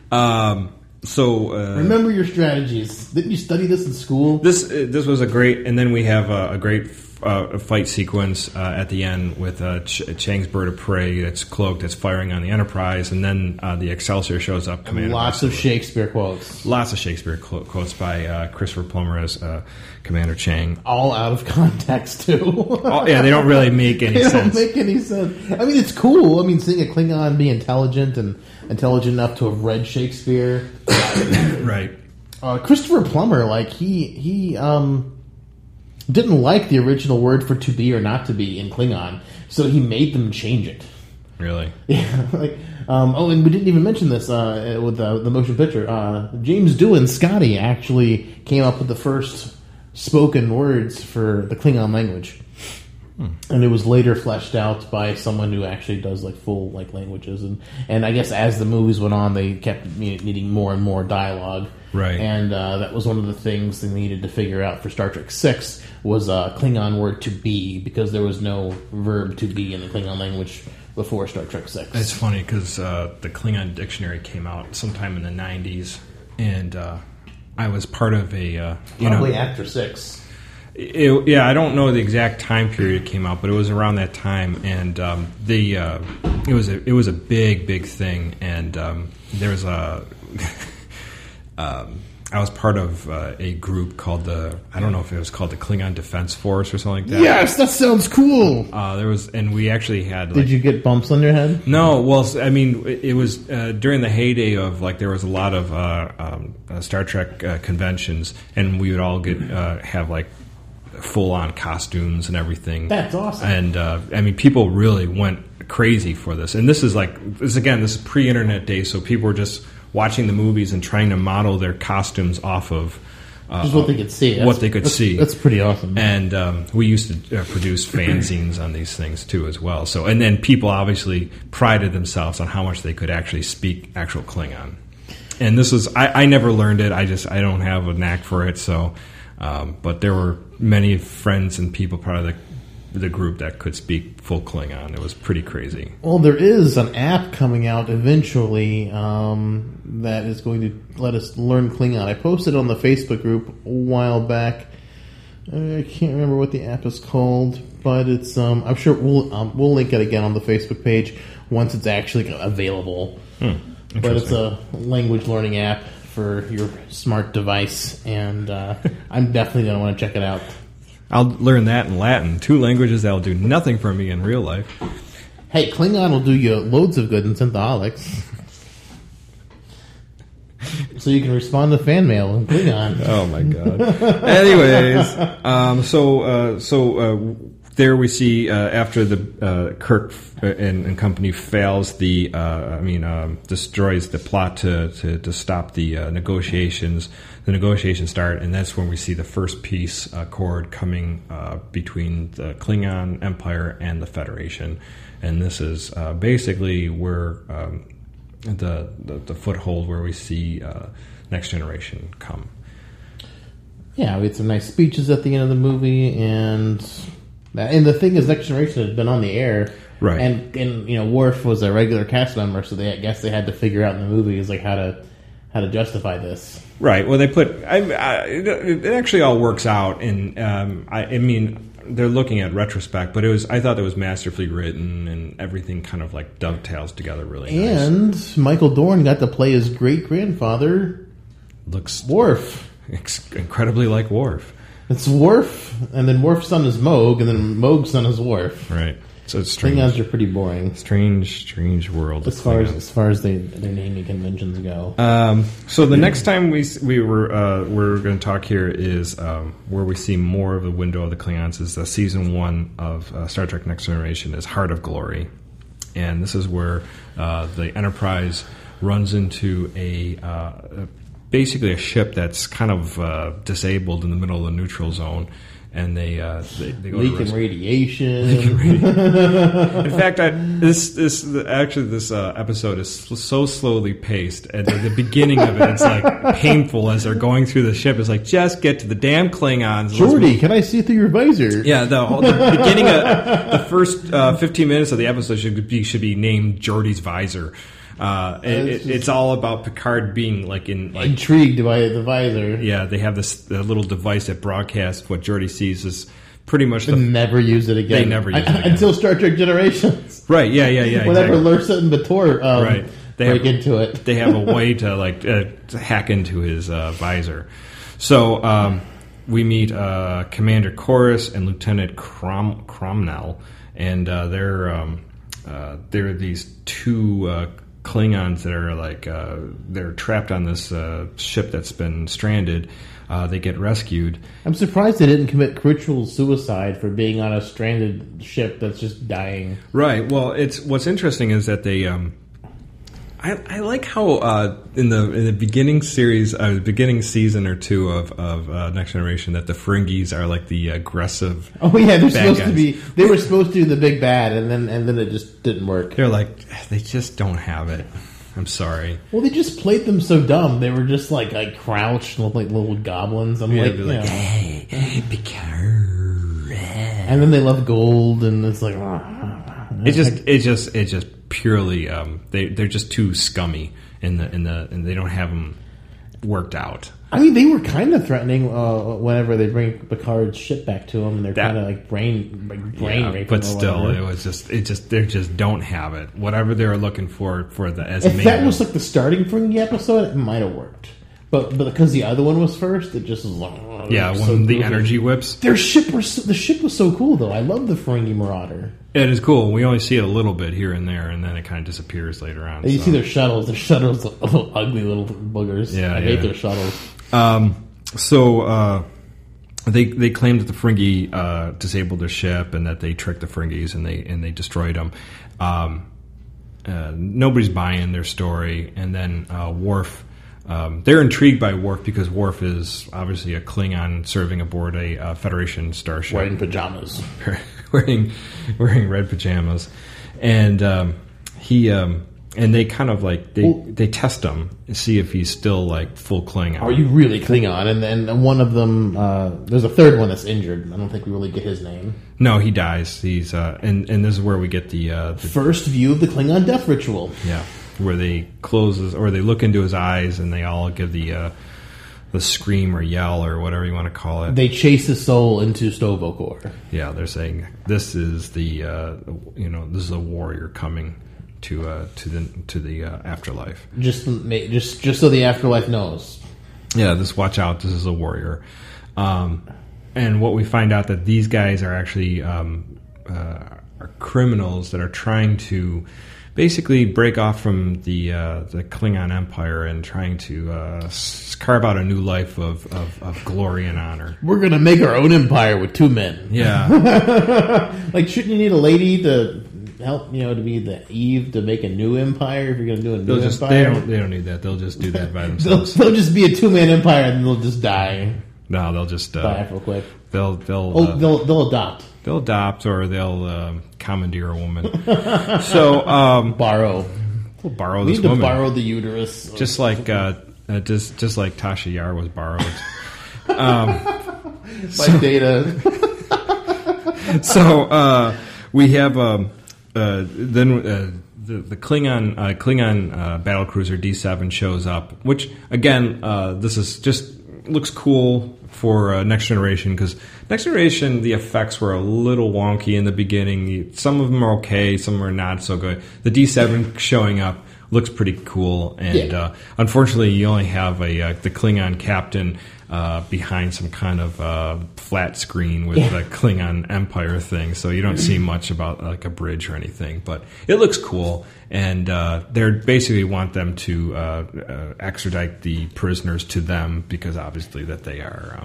Remember your strategies. Didn't you study this in school? This was a great, and then we have a great fight sequence at the end with Chang's bird of prey that's cloaked, that's firing on the Enterprise, and then the Excelsior shows up. Lots of Shakespeare quotes. Lots of Shakespeare quotes by Christopher Plummer as Commander Chang. All out of context, too. They don't really make any sense. They don't make any sense. It's cool. Seeing a Klingon be intelligent and intelligent enough to have read Shakespeare. Right. Christopher Plummer, he didn't like the original word for to be or not to be in Klingon, so he made them change it. Really? Yeah. And we didn't even mention this with the motion picture. James Doohan, Scotty, actually came up with the first spoken words for the Klingon language. And it was later fleshed out by someone who actually does like full like languages, and I guess as the movies went on, they kept needing more and more dialogue. Right. And that was one of the things they needed to figure out for Star Trek 6 was a Klingon word to be, because there was no verb to be in the Klingon language before Star Trek 6. It's funny because the Klingon dictionary came out sometime in the 90s, and I was part of a probably after 6. I don't know the exact time period it came out, but it was around that time, and it was a big thing, and there was a I was part of a group called I don't know if it was called the Klingon Defense Force or something like that. Yes, that sounds cool. And we actually had. Did you get bumps on your head? No, well, I mean, it was during the heyday of like there was a lot of Star Trek conventions, and we would all get have like full-on costumes and everything. That's awesome. And I mean, people really went crazy for this. And this is pre-internet days, so people were just watching the movies and trying to model their costumes off of just what they could see. That's pretty awesome. And we used to produce fanzines on these things too, as well. So, and then people obviously prided themselves on how much they could actually speak actual Klingon. And this was I never learned it. I don't have a knack for it. So. But there were many friends and people part of the group that could speak full Klingon. It was pretty crazy. Well, there is an app coming out eventually that is going to let us learn Klingon. I posted on the Facebook group a while back. I can't remember what the app is called, but it's I'm sure we'll link it again on the Facebook page once it's actually available. But it's a language learning app for your smart device, and I'm definitely going to want to check it out. I'll learn that in Latin. 2 languages that will do nothing for me in real life. Hey, Klingon will do you loads of good in Synthaholics. So you can respond to fan mail in Klingon. Oh my god. Anyways, so there we see after the Kirk and company fails destroys the plot to stop the negotiations. The negotiations start, and that's when we see the first peace accord coming between the Klingon Empire and the Federation. And this is basically where the foothold where we see Next Generation come. Yeah, we had some nice speeches at the end of the movie, and the thing is, Next Generation had been on the air, right? And Worf was a regular cast member, so I guess they had to figure out in the movies like how to justify this. Right. Well, they put. It actually all works out, and I mean, they're looking at retrospect, but I thought it was masterfully written, and everything kind of like dovetails together really nice. And Michael Dorn got to play his great grandfather. Looks Worf. Incredibly like Worf. It's Worf, and then Worf's son is Moog, and then Moog's son is Worf. Right. So it's strange. Klingons are pretty boring. Strange world. As far as their naming conventions go. So the next time we're going to talk here is where we see more of the window of the Klingons is season 1 of Star Trek Next Generation is Heart of Glory, and this is where the Enterprise runs into basically a ship that's kind of disabled in the middle of the neutral zone, and they go leaking radiation. In fact, this episode is so slowly paced, and at the beginning of it, it's like painful as they're going through the ship. It's like, just get to the damn Klingons. Geordi, can I see through your visor? Yeah, the beginning of the first 15 minutes of the episode should be named Geordi's visor. It's all about Picard being intrigued by the visor. Yeah, they have this little device that broadcasts what Geordi sees is pretty much. They never use it again. They never use it again until Star Trek Generations. Right? Yeah. Whenever Lursa and Bator break into it, they have a way to to hack into his visor. So we meet Commander Chorus and Lieutenant Cromnell, and they're these 2. Klingons that are they're trapped on this ship that's been stranded. They get rescued. I'm surprised they didn't commit ritual suicide for being on a stranded ship that's just dying. Right. Well, what's interesting is that I like how in the beginning series, beginning season or two of Next Generation, that the Ferengis are like the aggressive. Oh yeah, they're supposed guys. to be. They were supposed to be the big bad, and then it just didn't work. They're like, they just don't have it. I'm sorry. Well, they just played them so dumb. They were just like crouched, looked like little goblins. I'm like, they're like, hey, be careful. and then they love gold, and it's like, It's just purely they're just too scummy and they don't have them worked out. I mean, they were kind of threatening whenever they bring Picard's ship back to them, and they're kind of like brain raping. But or still, whatever. they just don't have it. Whatever they were looking for the as If main that was like the starting from the episode, it might have worked. But because the other one was first, it just was like the energy whips. The ship was so cool though. I love the Ferengi Marauder. It is cool. We only see it a little bit here and there, and then it kind of disappears later on. And you see their shuttles. Their shuttles are ugly little boogers. Yeah, I hate their shuttles. So they claim that the Ferengi disabled their ship and that they tricked the Ferengis and they destroyed them. Nobody's buying their story, and then Worf. They're intrigued by Worf because Worf is obviously a Klingon serving aboard a Federation starship, Wearing pajamas. wearing red pajamas, and he and they kind of like they test him to see if he's still like full Klingon. Are you really Klingon? And then one of them, there's a third one that's injured. I don't think we really get his name. No, he dies. He's and this is where we get the First view of the Klingon death ritual. Yeah, where they they look into his eyes and they all give the scream or yell or whatever you want to call it. They chase his soul into Sto-Vo-Kor. Yeah, they're saying this is the this is a warrior coming to the afterlife. Just so the afterlife knows. Yeah, watch out. This is a warrior. And what we find out that these guys are actually are criminals that are trying to basically break off from the Klingon Empire and trying to carve out a new life of glory and honor. We're gonna make our own empire with two men. Yeah. Like, shouldn't you need a lady to help, to be the Eve to make a new empire if you're going to do a new empire? They don't need that. They'll just do that by themselves. they'll just be a two-man empire and they'll just die. No, they'll just die real quick. They'll adopt. They'll adopt, or they'll commandeer a woman. So borrow. We'll borrow we this need woman. To borrow the uterus. Just like just like Tasha Yar was borrowed. By Data. So we have then the Klingon battlecruiser D7 shows up, which again this is just looks cool for Next Generation, because Next Generation the effects were a little wonky in the beginning. Some of them are okay, some are not so good. The D7 showing up looks pretty cool, and unfortunately you only have the Klingon captain behind some kind of flat screen with the Klingon Empire thing, so you don't see much about like a bridge or anything, but it looks cool, and they basically want them to extradite the prisoners to them, because obviously that they are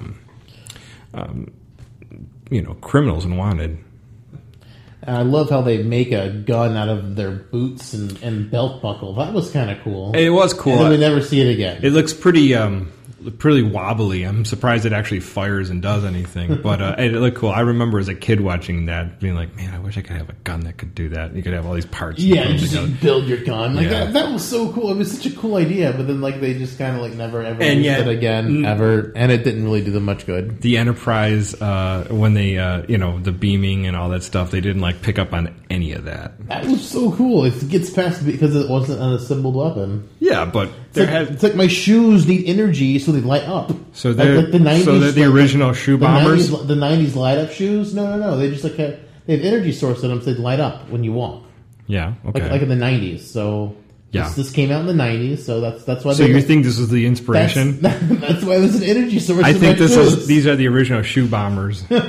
criminals and wanted. And I love how they make a gun out of their boots and belt buckle. That was kind of cool. It was cool. And then we never see it again. It looks pretty wobbly. I'm surprised it actually fires and does anything, but it looked cool. I remember as a kid watching that, being like, man, I wish I could have a gun that could do that. You could have all these parts. Yeah, and just build your gun. Like, Yeah. that was so cool. It was such a cool idea, but then they just kind of never ever And used yet- it again, ever, and it didn't really do them much good. The Enterprise, when they, the beaming and all that stuff, they didn't pick up on any of that. That was so cool. It gets past because it wasn't an assembled weapon. Yeah, but It's like my shoes need energy so they light up. So they're the 90s, so they're the original shoe bombers. The 90s light up shoes? No. They just they have energy source in them so they light up when you walk. Yeah, okay. Like in the 90s. So this came out in the 90s, so that's why. So you think this is the inspiration? That's why there's an energy source. I in think my shoes. these are the original shoe bombers. They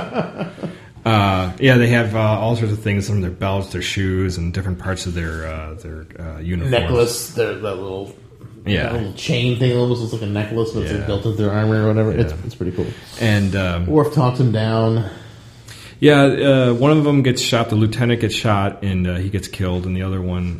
have all sorts of things on their belts, their shoes, and different parts of their uniforms. Necklace, that little. Yeah. That little chain thing almost looks like a necklace, but it's built into their armor or whatever. Yeah. It's pretty cool. And Worf talks him down. Yeah, one of them gets shot. The lieutenant gets shot, and he gets killed. And the other one,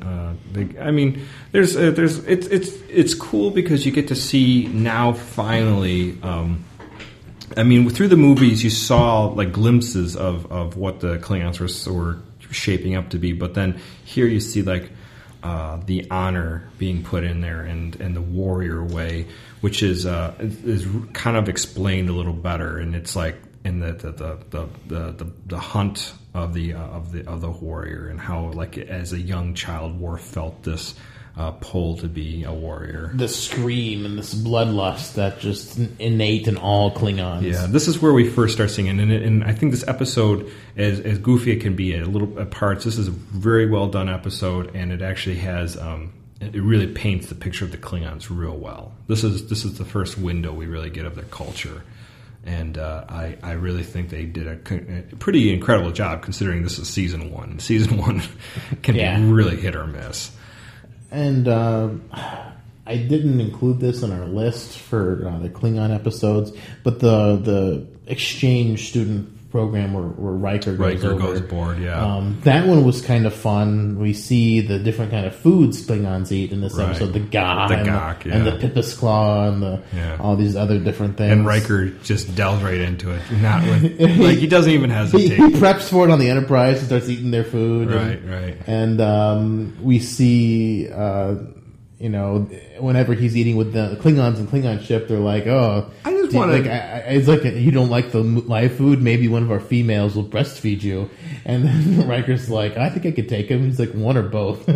it's cool because you get to see now finally. Through the movies, you saw like glimpses of what the Klingons were shaping up to be, but then here you see like the honor being put in there and the warrior way, which is kind of explained a little better, and it's like in the hunt of the warrior and how like as a young child Worf felt this pull to be a warrior. The scream and this bloodlust that just innate in all Klingons. Yeah, this is where we first start seeing it. And I think this episode, as goofy it can be at parts, this is a very well done episode, and it actually has it really paints the picture of the Klingons real well. This is the first window we really get of their culture. And I really think they did a pretty incredible job considering this is season 1. Season 1 can be really hit or miss. And I didn't include this in our list for the Klingon episodes, but the exchange student program where Riker goes aboard, yeah. That one was kind of fun. We see the different kind of foods Klingons eat in this episode, the gagh and the pipis claw and all these other different things. And Riker just delves right into it. Not with, like he doesn't even hesitate. He preps for it on the Enterprise and starts eating their food. Right. And we see... whenever he's eating with the Klingons and Klingon ship, they're like, "Oh, I just want to." It's like you don't like the live food. Maybe one of our females will breastfeed you. And then Riker's like, "I think I could take him." He's like, "One or both."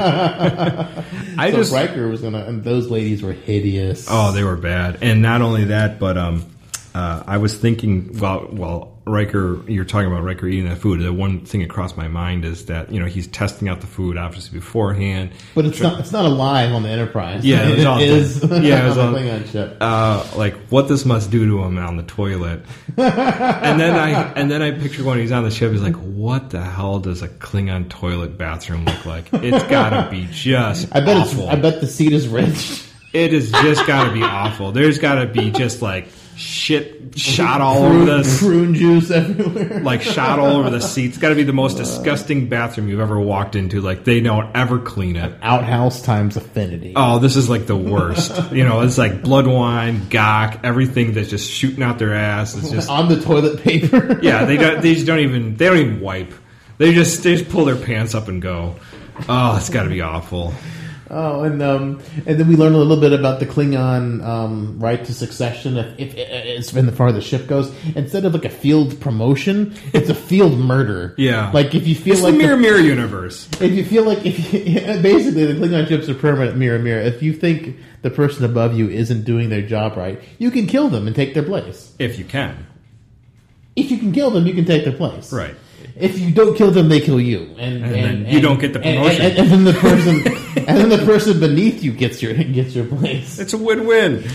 Riker was gonna, and those ladies were hideous. Oh, they were bad. And not only that, but I was thinking, well, Riker, you're talking about Riker eating that food. The one thing that crossed my mind is that he's testing out the food obviously beforehand, but it's not alive on the Enterprise. Yeah, it is. Yeah, it was on the Klingon ship. Like what this must do to him on the toilet. and then I picture when he's on the ship, he's like, what the hell does a Klingon toilet bathroom look like? It's gotta be just. I bet the seat is rich. It has just gotta be awful. There's gotta be just like shit shot all over the prune juice everywhere, like shot all over the seats. It's got to be the most disgusting bathroom you've ever walked into. Like they don't ever clean it. Outhouse times affinity. Oh, this is like the worst. It's like blood wine, gagh, everything that's just shooting out their ass. It's just on the toilet paper. Yeah, they don't even wipe. They just pull their pants up and go. Oh, it's got to be awful. Oh, and then we learn a little bit about the Klingon right to succession. If it's in the far the ship goes, instead of like a field promotion, it's a field murder. Yeah, like if you feel it's like the mirror universe. If you feel like basically the Klingon ships are permanent mirror. If you think the person above you isn't doing their job right, you can kill them and take their place. If you can kill them, you can take their place. Right. If you don't kill them, they kill you, and you don't get the promotion. And then the person beneath you gets your place. It's a win-win.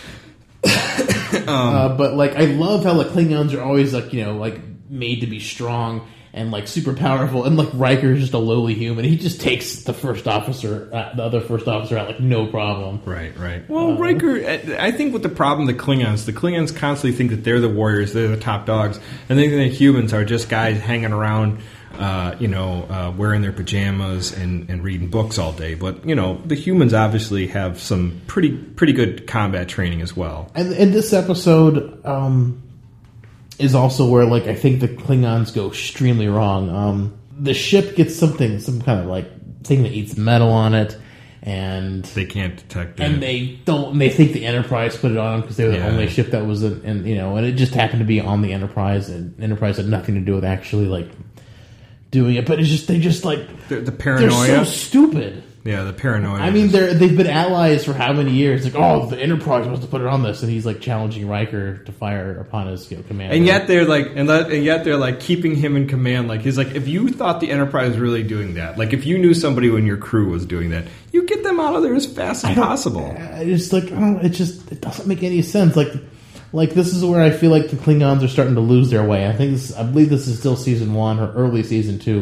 But like, I love how the Klingons are always like made to be strong and like super powerful, and like Riker's just a lowly human. He just takes the the other first officer out like no problem. Right. Well, Riker, I think with the problem, the Klingons constantly think that they're the warriors, they're the top dogs, and they think that humans are just guys hanging around, wearing their pajamas and reading books all day. But the humans obviously have some pretty good combat training as well. And in this episode, is also where like I think the Klingons go extremely wrong. The ship gets some kind of like thing that eats metal on it, and they can't detect it. And they don't. And they think the Enterprise put it on them because they were the only ship that was and it just happened to be on the Enterprise, and Enterprise had nothing to do with actually like doing it. But it's just the paranoia. They're so stupid. Yeah, the paranoia. I mean, they've been allies for how many years? Like, the Enterprise must have put it on this, and he's like challenging Riker to fire upon his commander. And yet they're like, keeping him in command. Like he's like, if you thought the Enterprise was really doing that, like if you knew somebody in your crew was doing that, you get them out of there as fast as possible. It's like, it doesn't make any sense. Like this is where I feel like the Klingons are starting to lose their way. I believe this is still season 1 or early season 2.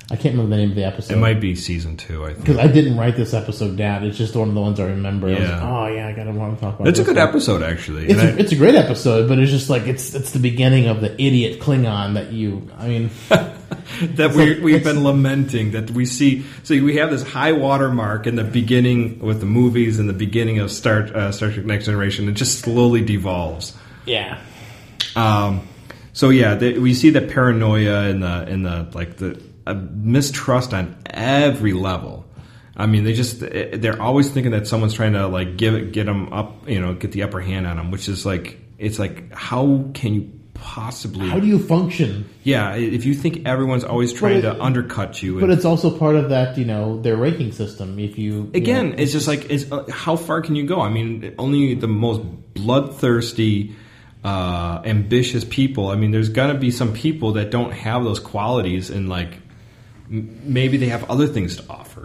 I can't remember the name of the episode. It might be season 2, I think. Because I didn't write this episode down. It's just one of the ones I remember. I was Yeah. like, oh, yeah, I gotta want to talk about It's a this good one. episode, actually. It's a great episode, but it's just like, it's the beginning of the idiot Klingon that that we've been lamenting, that we see. So we have this high water mark in the beginning with the movies and the beginning of Star Trek Next Generation. It just slowly devolves. yeah. So yeah, we see the paranoia and the mistrust on every level. I mean, they're always thinking that someone's trying to like get them up, get the upper hand on them, which is like, it's like, how can you possibly? How do you function? Yeah, if you think everyone's always trying to undercut you, But it's also part of that, their ranking system. If you again, it's just like, how far can you go? I mean, only the most bloodthirsty, ambitious people. I mean, there's gonna be some people that don't have those qualities, and like maybe they have other things to offer.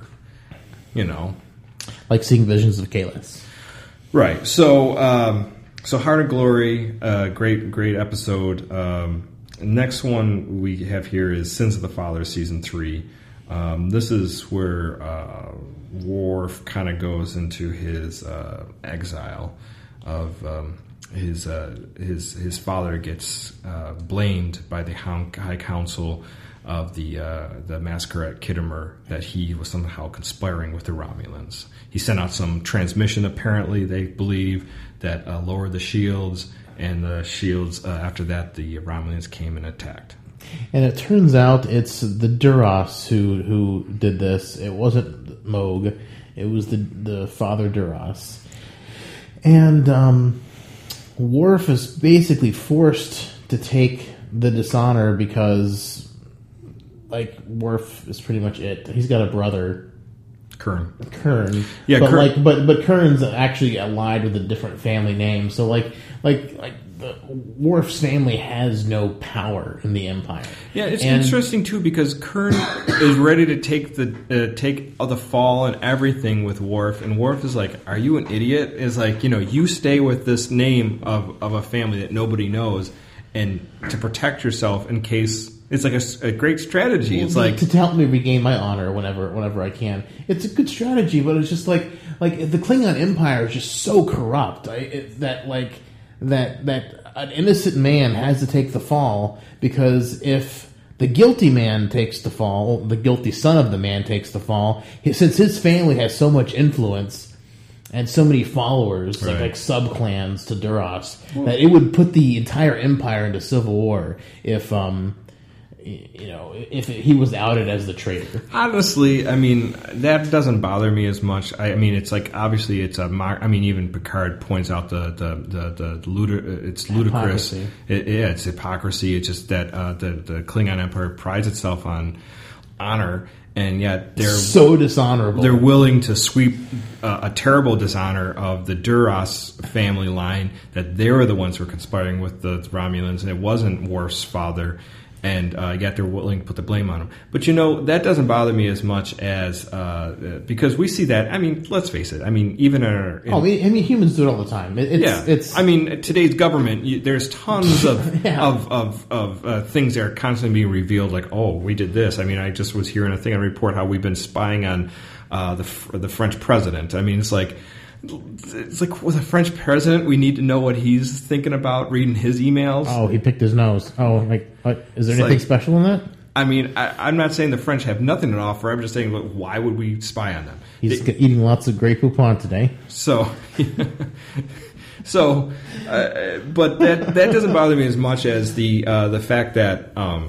like seeing visions of Kahless. Right. So Heart of Glory, great episode. Next one we have here is Sins of the Father, season 3. This is where Worf kind of goes into his exile of his father gets blamed by the High Council of the massacre at Khitomer, that he was somehow conspiring with the Romulans. He sent out some transmission, apparently, they believe, that lowered the shields, and the shields, after that, the Romulans came and attacked. And it turns out it's the Duras who did this. It wasn't Moog. It was the father Duras. And Worf is basically forced to take the dishonor because, like, Worf is pretty much it. He's got a brother, Kern. Yeah, but Kern. but Kern's actually allied with a different family name. So like the Worf's family has no power in the Empire. Yeah, it's interesting too, because Kern is ready to take the fall and everything with Worf, and Worf is like, "Are you an idiot?" Is like, you stay with this name of a family that nobody knows, and to protect yourself in case. It's like a great strategy. It's like to help me regain my honor whenever I can. It's a good strategy, but it's just like the Klingon Empire is just so corrupt that an innocent man has to take the fall, because if the guilty man takes the fall, the guilty son of the man takes the fall, since his family has so much influence and so many followers, right, like sub-clans to Duras, that it would put the entire empire into civil war if he was outed as the traitor. Honestly, I mean, that doesn't bother me as much. I mean, it's like, obviously it's even Picard points out it's ludicrous. It's hypocrisy. It's just that the Klingon Empire prides itself on honor, and yet they're so dishonorable. They're willing to sweep a terrible dishonor of the Duras family line, that they were the ones who were conspiring with the Romulans, and it wasn't Worf's father. And yet they're willing to put the blame on him. But, that doesn't bother me as much as... because we see that... I mean, let's face it. I mean, even humans do it all the time. It's I mean, today's government, there's tons of things that are constantly being revealed, like, oh, we did this. I mean, I just was hearing a thing on a report how we've been spying on the French president. I mean, it's like with a French president, we need to know what he's thinking about, reading his emails. Oh, he picked his nose. Oh, like, what? Is there anything special in that? I mean, I'm not saying the French have nothing to offer. I'm just saying, look, why would we spy on them? He's eating lots of Grey Poupon today. But that doesn't bother me as much as the fact that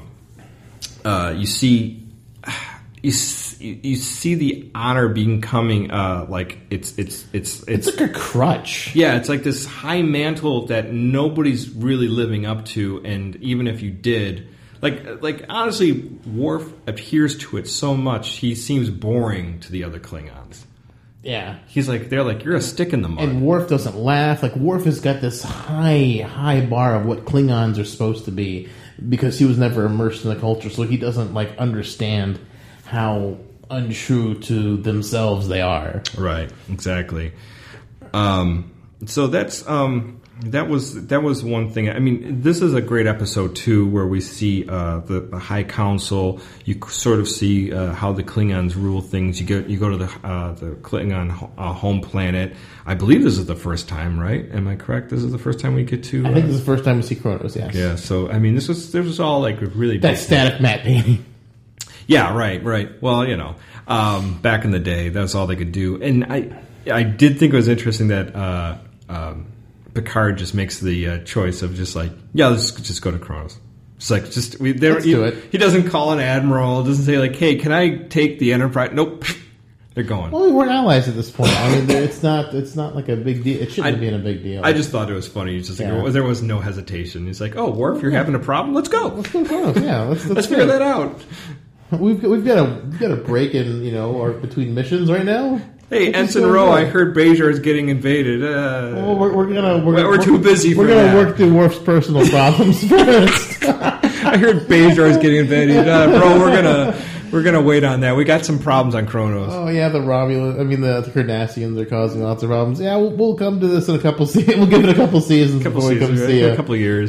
you see the honor becoming like it's like a crutch. Yeah, it's like this high mantle that nobody's really living up to, and even if you did, like honestly, Worf adheres to it so much he seems boring to the other Klingons. Yeah, they're like, you're a stick in the mud. And Worf doesn't laugh. Like, Worf has got this high bar of what Klingons are supposed to be, because he was never immersed in the culture, so he doesn't understand how untrue to themselves they are. Right, exactly. So that's that was one thing. I mean, this is a great episode too, where we see the High Council. You sort of see how the Klingons rule things. You go to the Klingon home planet. I believe this is the first time, right? Am I correct? This is the first time we get to. I think this is the first time we see Kronos. Yes. Yeah. So I mean, this was all like really that static matte painting. Yeah. Right. Well, back in the day, that was all they could do, and I did think it was interesting that. Picard just makes the choice of just like, yeah, let's just go to Kronos. It's like, let's do it. He doesn't call an admiral. Doesn't say like, hey, can I take the Enterprise? Nope, they're going. Well, we weren't allies at this point. I mean, it's not like a big deal. It shouldn't have been a big deal. I just thought it was funny. It's just like, there was no hesitation. He's like, oh, Worf, you're having a problem? Let's go. Let's go to Kronos. Yeah, let's figure that out. We've got a break in or between missions right now. Hey, Ensign Rowe, I heard Bajor is getting invaded. Well, we're too busy for that. We're gonna work through Worf's personal problems first. I heard Bajor is getting invaded. Bro, we're gonna wait on that. We got some problems on Kronos. Oh yeah, the Cardassians are causing lots of problems. Yeah, we'll come to this in a couple seasons. We'll give it a couple seasons before we come see you. A couple of years,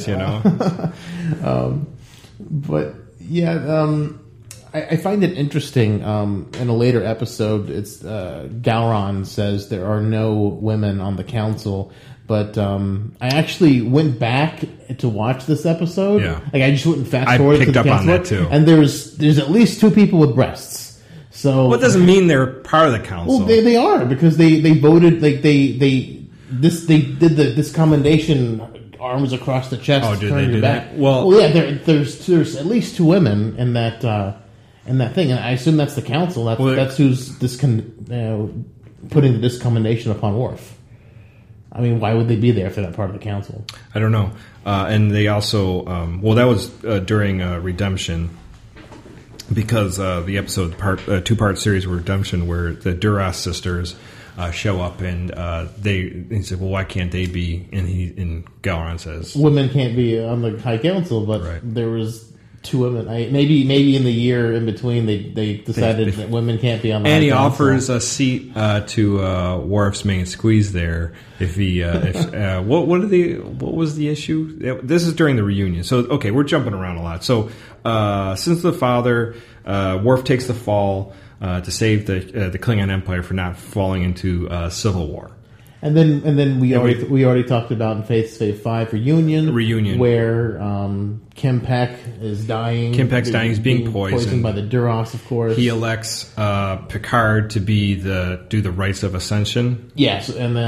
But yeah. I find it interesting. In a later episode, it's Gowron says there are no women on the council, but I actually went back to watch this episode. Yeah. Like I just went and fast forward to the council, on that too. And there's at least 2 people with breasts. So it doesn't mean they're part of the council. Well, they are because they voted like they did this commendation. Arms across the chest. Oh, did they do back. that? Well, yeah. There's at least 2 women in that. And that thing, and I assume that's the council. That's who's putting the discommendation upon Worf. I mean, why would they be there if they're not part of the council? I don't know. And they also, that was during Redemption, because the episode 2-part series of Redemption, where the Duras sisters show up, and he said, "Well, why can't they be?" And Gowron says, "Women can't be on the High Council," but there was. 2 women. Maybe in the year in between they decided that women can't be on the. And he council. offers a seat to Worf's main squeeze there. If he, what was the issue? This is during the reunion. So okay, we're jumping around a lot. So since the father, Worf takes the fall to save the Klingon Empire for not falling into civil war. And then we already talked about in Faith's Fave 5 reunion where Kim Peck is dying. Kim Peck's dying. He's being poisoned by the Duras, of course. He elects Picard to do the rites of ascension. Yes, and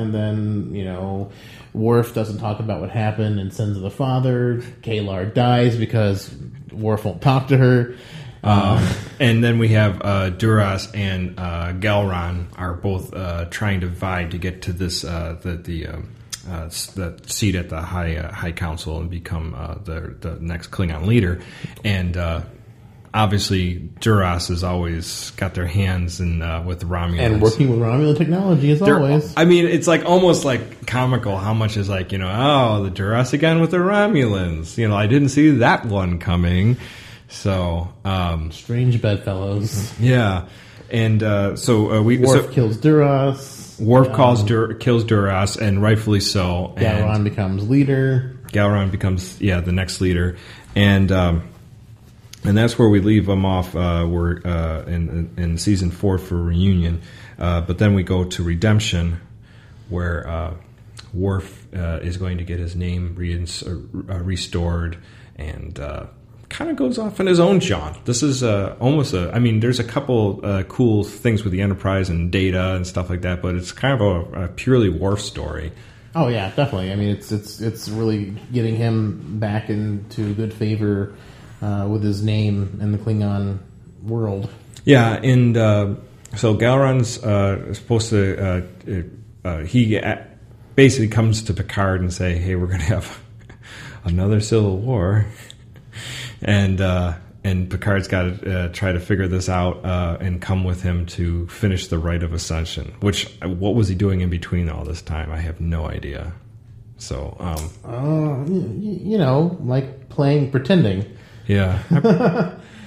then Worf doesn't talk about what happened and sends the father. K'Ehleyr dies because Worf won't talk to her. And then we have Duras and Gowron are both trying to vie to get to this the seat at the High Council and become the next Klingon leader. And obviously, Duras has always got their hands in with the Romulans and working with Romulan technology as always. I mean, it's like almost like comical how much is like the Duras again with the Romulans. I didn't see that one coming. So strange bedfellows. Yeah, and Worf kills Duras. Worf kills Duras, and rightfully so. Gowron becomes leader. Gowron becomes the next leader, and that's where we leave them off. We're in season 4 for reunion, but then we go to Redemption, where Worf is going to get his name restored, and kind of goes off on his own jaunt. This is there's a couple cool things with the Enterprise and Data and stuff like that, but it's kind of a purely Worf story. Oh yeah, definitely. I mean, it's really getting him back into good favor with his name in the Klingon world. Yeah, and so Gowron's supposed to he basically comes to Picard and say, "Hey, we're going to have another civil war." And Picard's got to try to figure this out and come with him to finish the rite of ascension. What was he doing in between all this time? I have no idea. So, like pretending. Yeah.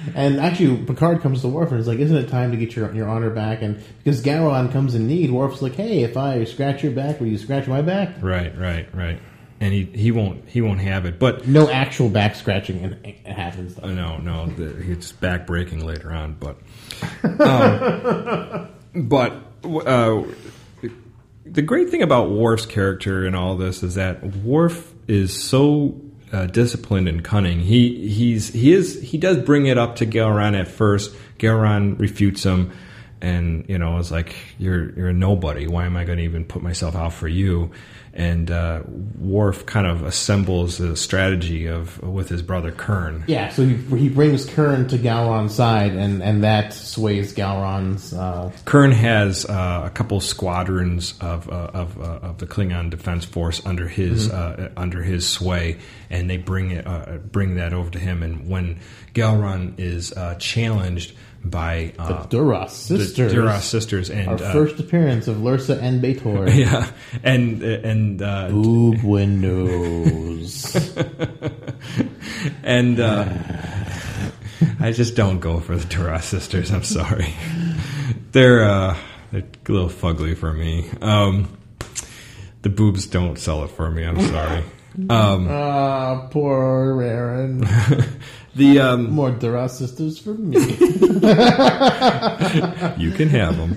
And actually, Picard comes to Worf and is like, "Isn't it time to get your honor back?" And because Gowron comes in need, Worf's like, "Hey, if I scratch your back, will you scratch my back?" Right. And he won't have it. But No actual back scratching happens. Though. no, it's back breaking later on. But the great thing about Worf's character in all this is that Worf is so disciplined and cunning. He does bring it up to Gowron at first. Gowron refutes him, and it's like you're a nobody. Why am I going to even put myself out for you? And Worf kind of assembles a strategy with his brother Kurn. Yeah, so he brings Kurn to Gowron's side, and that sways Gowron's. Kurn has a couple squadrons of the Klingon Defense Force under his sway, and they bring that over to him. And when Gowron is challenged by the Duras sisters. The Duras sisters, and our first appearance of Lursa and B'Etor. Yeah, and boob windows. And I just don't go for the Duras sisters. I'm sorry, they're a little fugly for me. The boobs don't sell it for me. I'm sorry. Poor Aaron. More Duras sisters for me. You can have them.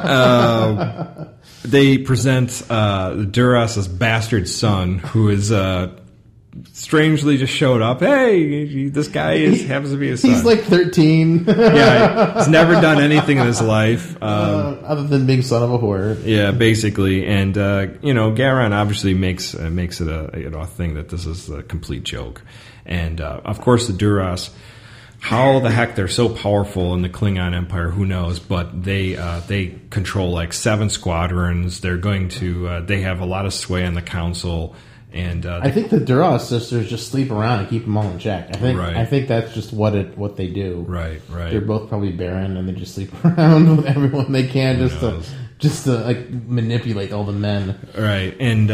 They present the Duras' bastard son, who is strangely just showed up. Hey, this guy happens to be his son. He's like 13. Yeah, he's never done anything in his life other than being son of a whore. Yeah, basically. And Gowron obviously makes it a thing that this is a complete joke. And of course, the Duras. How the heck they're so powerful in the Klingon Empire, who knows? But they control like 7 squadrons. They're going to they have a lot of sway on the council, and I think the Duras sisters just sleep around and keep them all in check. I think that's just what they do. Right. They're both probably barren, and they just sleep around with everyone they can just to like manipulate all the men. Right, and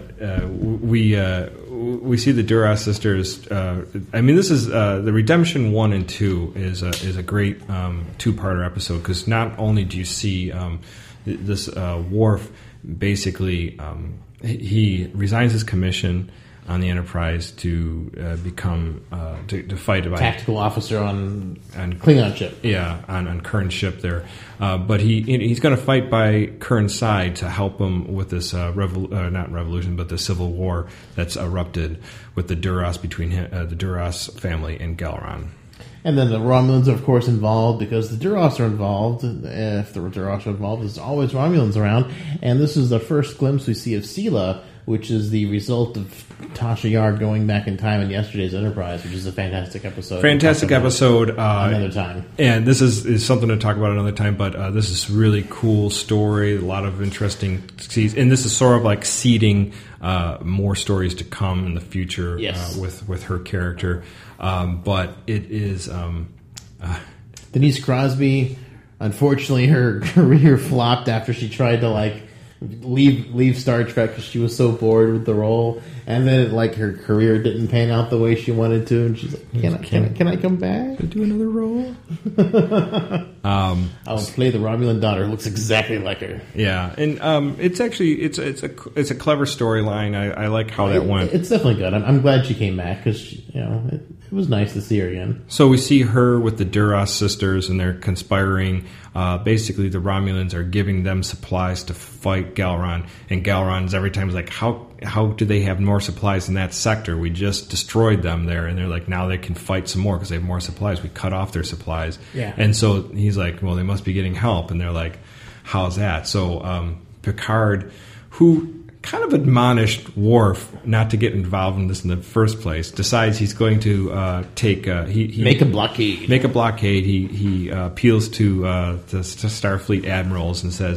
we see the Duras sisters. This is the Redemption 1 and 2 is a great 2-parter episode, because not only do you see this Worf basically he resigns his commission on the Enterprise to become to fight about tactical officer on Klingon ship. Yeah, on Kurn's ship there. But he's going to fight by Kurn's side to help him with this not revolution, but the civil war that's erupted with the Duras between the Duras family and Gowron. And then the Romulans are, of course, involved because the Duras are involved. If the Duras are involved, there's always Romulans around. And this is the first glimpse we see of Sela, which is the result of Tasha Yar going back in time in yesterday's Enterprise, which is a fantastic episode. Another time. And this is something to talk about another time, but this is a really cool story, a lot of interesting scenes. And this is sort of like seeding more stories to come in the future. Yes. With her character. But it is... Denise Crosby, unfortunately, her career flopped after she tried to, leave Star Trek because she was so bored with the role, and then her career didn't pan out the way she wanted to, and she's like, can I come back and do another role? I'll play the Romulan daughter who looks exactly like her. Yeah, and it's actually it's a clever storyline. I like how that went. It's definitely good. I'm glad she came back because it was nice to see her again. So we see her with the Duras sisters, and they're conspiring. Basically, the Romulans are giving them supplies to fight Gowron, and Gowron's every time is like, how do they have more supplies in that sector? We just destroyed them there, and they're like, now they can fight some more because they have more supplies. We cut off their supplies. Yeah. And so he's like, well, they must be getting help, and they're like, how's that? So Picard, who kind of admonished Worf not to get involved in this in the first place, decides he's going to make a blockade. He appeals to Starfleet admirals and says,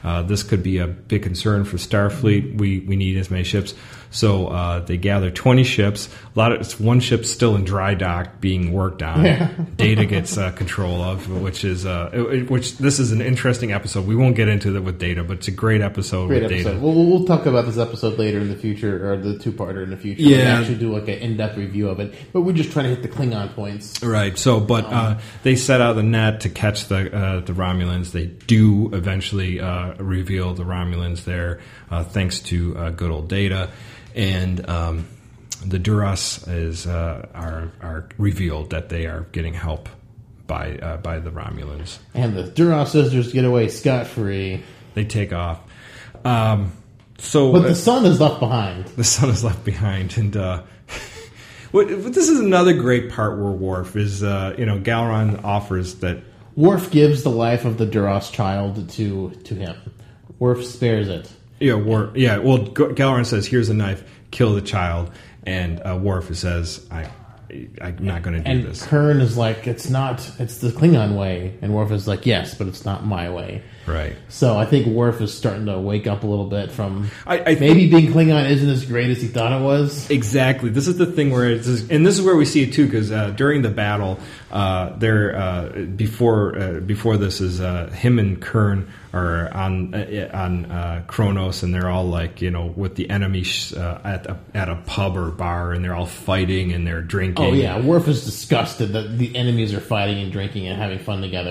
This could be a big concern for Starfleet. We need as many ships. So they gather 20 ships. It's one ship still in dry dock being worked on. Yeah. Data gets control of, which this is an interesting episode. We won't get into that with Data, but it's a great episode with Data. We'll talk about this episode later in the future, or the two-parter in the future. Yeah. We'll actually do like an in-depth review of it. But we're just trying to hit the Klingon points. Right. So, but they set out the net to catch the Romulans. They do eventually reveal the Romulans there, thanks to good old Data. And the Duras are revealed that they are getting help by the Romulans. And the Duras sisters get away scot-free. They take off. But the son is left behind. The son is left behind, and this is another great part where Worf is. Gowron offers that Worf gives the life of the Duras child to him. Worf spares it. Yeah, Worf. Yeah, well, Gowron says, "Here's a knife. Kill the child." And Worf says, "I'm not going to do this." And Kurn is like, "It's not. It's the Klingon way." And Worf is like, "Yes, but it's not my way." Right. So I think Worf is starting to wake up a little bit from I maybe being Klingon isn't as great as he thought it was. Exactly. This is the thing where and this is where we see it too, because during the battle, before this is him and Kurn are on Kronos, and they're all like with the enemy at a pub or bar, and they're all fighting and they're drinking. Oh yeah, Worf is disgusted that the enemies are fighting and drinking and having fun together.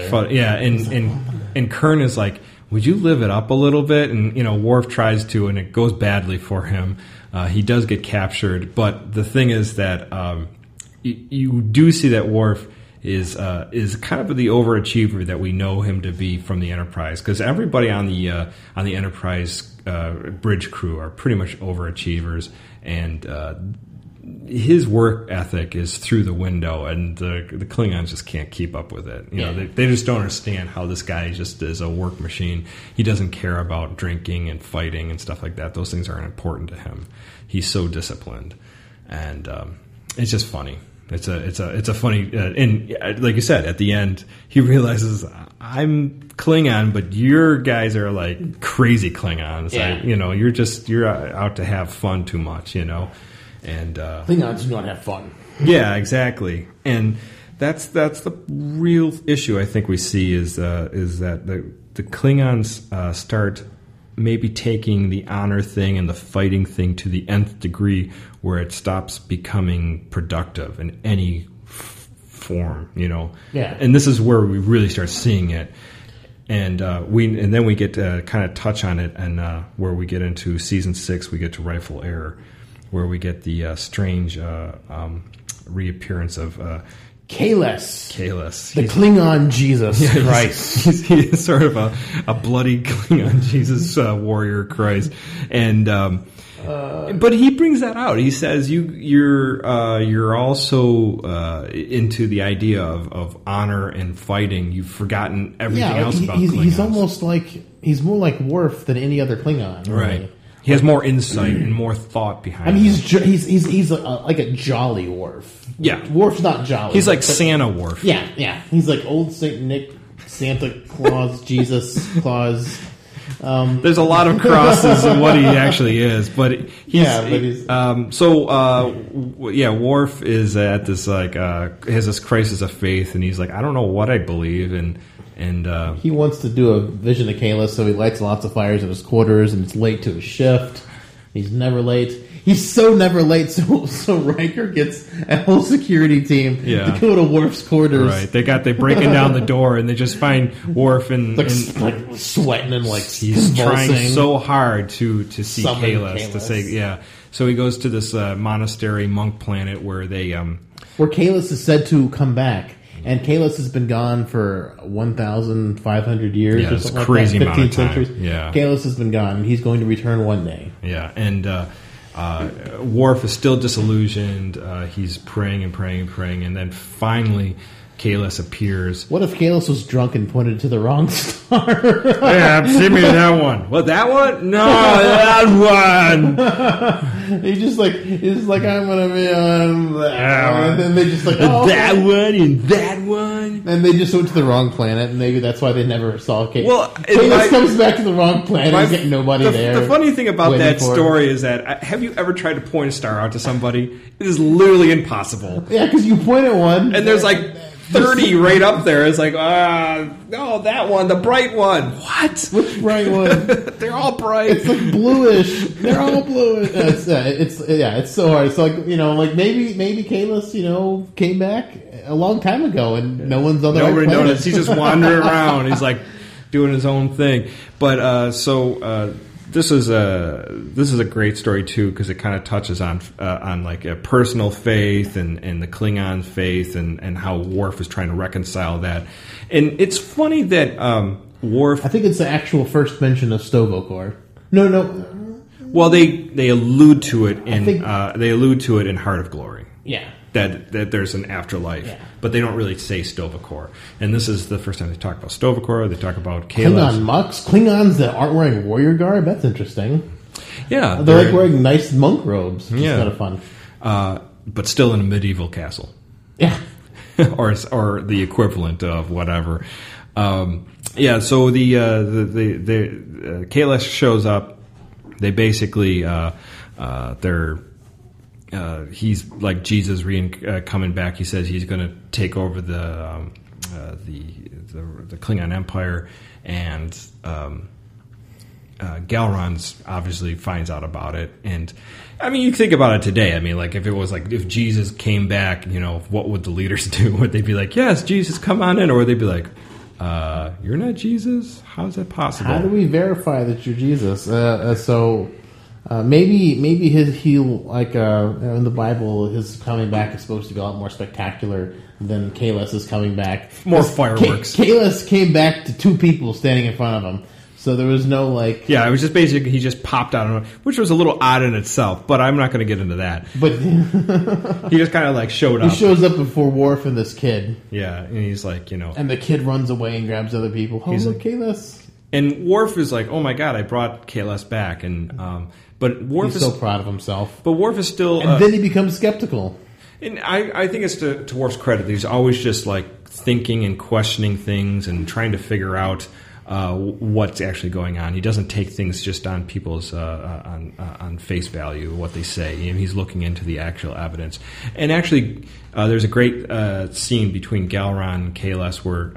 And Kurn is like, would you live it up a little bit? And Worf tries to, and it goes badly for him. He does get captured, but the thing is that you do see that Worf is kind of the overachiever that we know him to be from the Enterprise, because everybody on the Enterprise bridge crew are pretty much overachievers, and his work ethic is through the window, and the Klingons just can't keep up with it. They just don't understand how this guy just is a work machine. He doesn't care about drinking and fighting and stuff like that. Those things aren't important to him. He's so disciplined, and it's just funny. It's a funny, and like you said, at the end he realizes, I'm Klingon, but your guys are like crazy Klingons. Yeah. You're out to have fun too much, And Klingons do not have fun. Yeah, exactly. And that's the real issue I think we see is that the Klingons start maybe taking the honor thing and the fighting thing to the nth degree, where it stops becoming productive in any form, Yeah. And this is where we really start seeing it. And then we get to kind of touch on it, and where we get into season 6, we get to Rightful Heir, where we get the strange reappearance of Kahless. The Klingon Jesus Christ. He is sort of a bloody Klingon Jesus warrior Christ, and but he brings that out. He says you're also into the idea of honor and fighting. You've forgotten everything else about Klingons. He's almost like he's more like Worf than any other Klingon, right? He has more insight and more thought behind. I mean, him. he's like a jolly Worf. Yeah, Worf's not jolly. He's like Santa Worf. Yeah. He's like old Saint Nick, Santa Claus, Jesus Claus. There's a lot of crosses in what he actually is, but he's Worf is at this has this crisis of faith, and he's like, I don't know what I believe, and he wants to do a vision of Kahless, so he lights lots of fires in his quarters, and it's late to his shift. He's never late. He's so never late, so Riker gets a whole security team to go to Worf's quarters. Right, they breaking down the door, and they just find Worf and sweating and he's trying so hard to see Kahless, to say So he goes to this monastery monk planet where where Kahless is said to come back. And Kahless has been gone for 1,500 years or something crazy like that. 15 amount of time. centuries. Yeah. Kahless has been gone, and he's going to return one day. Yeah, and Worf is still disillusioned. He's praying and praying and praying, and then finally Kahless appears. What if Kahless was drunk and pointed to the wrong star? Yeah, send me that one. What, that one? No, that one. He's like, I'm gonna be on that. And then they just like, oh, that one and that one. And they just went to the wrong planet, and maybe that's why they never saw Kahless. Well, Kahless comes back to the wrong planet and get nobody there. The funny thing about that story is that, have you ever tried to point a star out to somebody? It is literally impossible. Yeah, because you point at one, and there's like 30 right up there. It's like, no, that one, the bright one. What? Which bright one? They're all bright. It's like bluish. They're all bluish. It's so hard. It's like, like maybe Kahless, came back a long time ago, and no one's on the Nobody right planet. noticed. He's just wandering around. He's like doing his own thing. But this is a great story too, because it kind of touches on like a personal faith and the Klingon faith and how Worf is trying to reconcile that. And it's funny that Worf. I think it's the actual first mention of Stovokor. No. Well, they allude to it in Heart of Glory. Yeah. That there's an afterlife, Yeah. but they don't really say Stovokor. And this is the first time they talk about Stovokor. They talk about Kahless. Klingon mucks? Klingons that aren't wearing warrior garb? That's interesting. Yeah. They're like wearing nice monk robes, which is kind of fun. But still in a medieval castle. Yeah. or the equivalent of whatever. So the Kahless shows up. They basically he's like Jesus coming back. He says he's going to take over the Klingon Empire, and Galron's obviously finds out about it. And I mean, you think about it today. I mean, like if Jesus came back, what would the leaders do? Would they be like, "Yes, Jesus, come on in," or would they be like, "You're not Jesus? How is that possible?" How do we verify that you're Jesus? Maybe in the Bible, his coming back is supposed to be a lot more spectacular than Kahless' coming back. More fireworks. Kahless came back to two people standing in front of him, so there was no like. Yeah, it was just basically he just popped out, which was a little odd in itself. But I'm not going to get into that. But he just kind of like showed up. He shows up before Worf and this kid. Yeah, and he's like, and the kid runs away and grabs other people. Oh, look, Kahless. And Worf is like, "Oh my god, I brought Kahless back," and but Worf he's is so proud of himself. But Worf is still, and then he becomes skeptical. And I think it's to Worf's credit. He's always just like thinking and questioning things and trying to figure out what's actually going on. He doesn't take things just on people's on face value, what they say. He's looking into the actual evidence. And actually, there's a great scene between Galron and Kahless where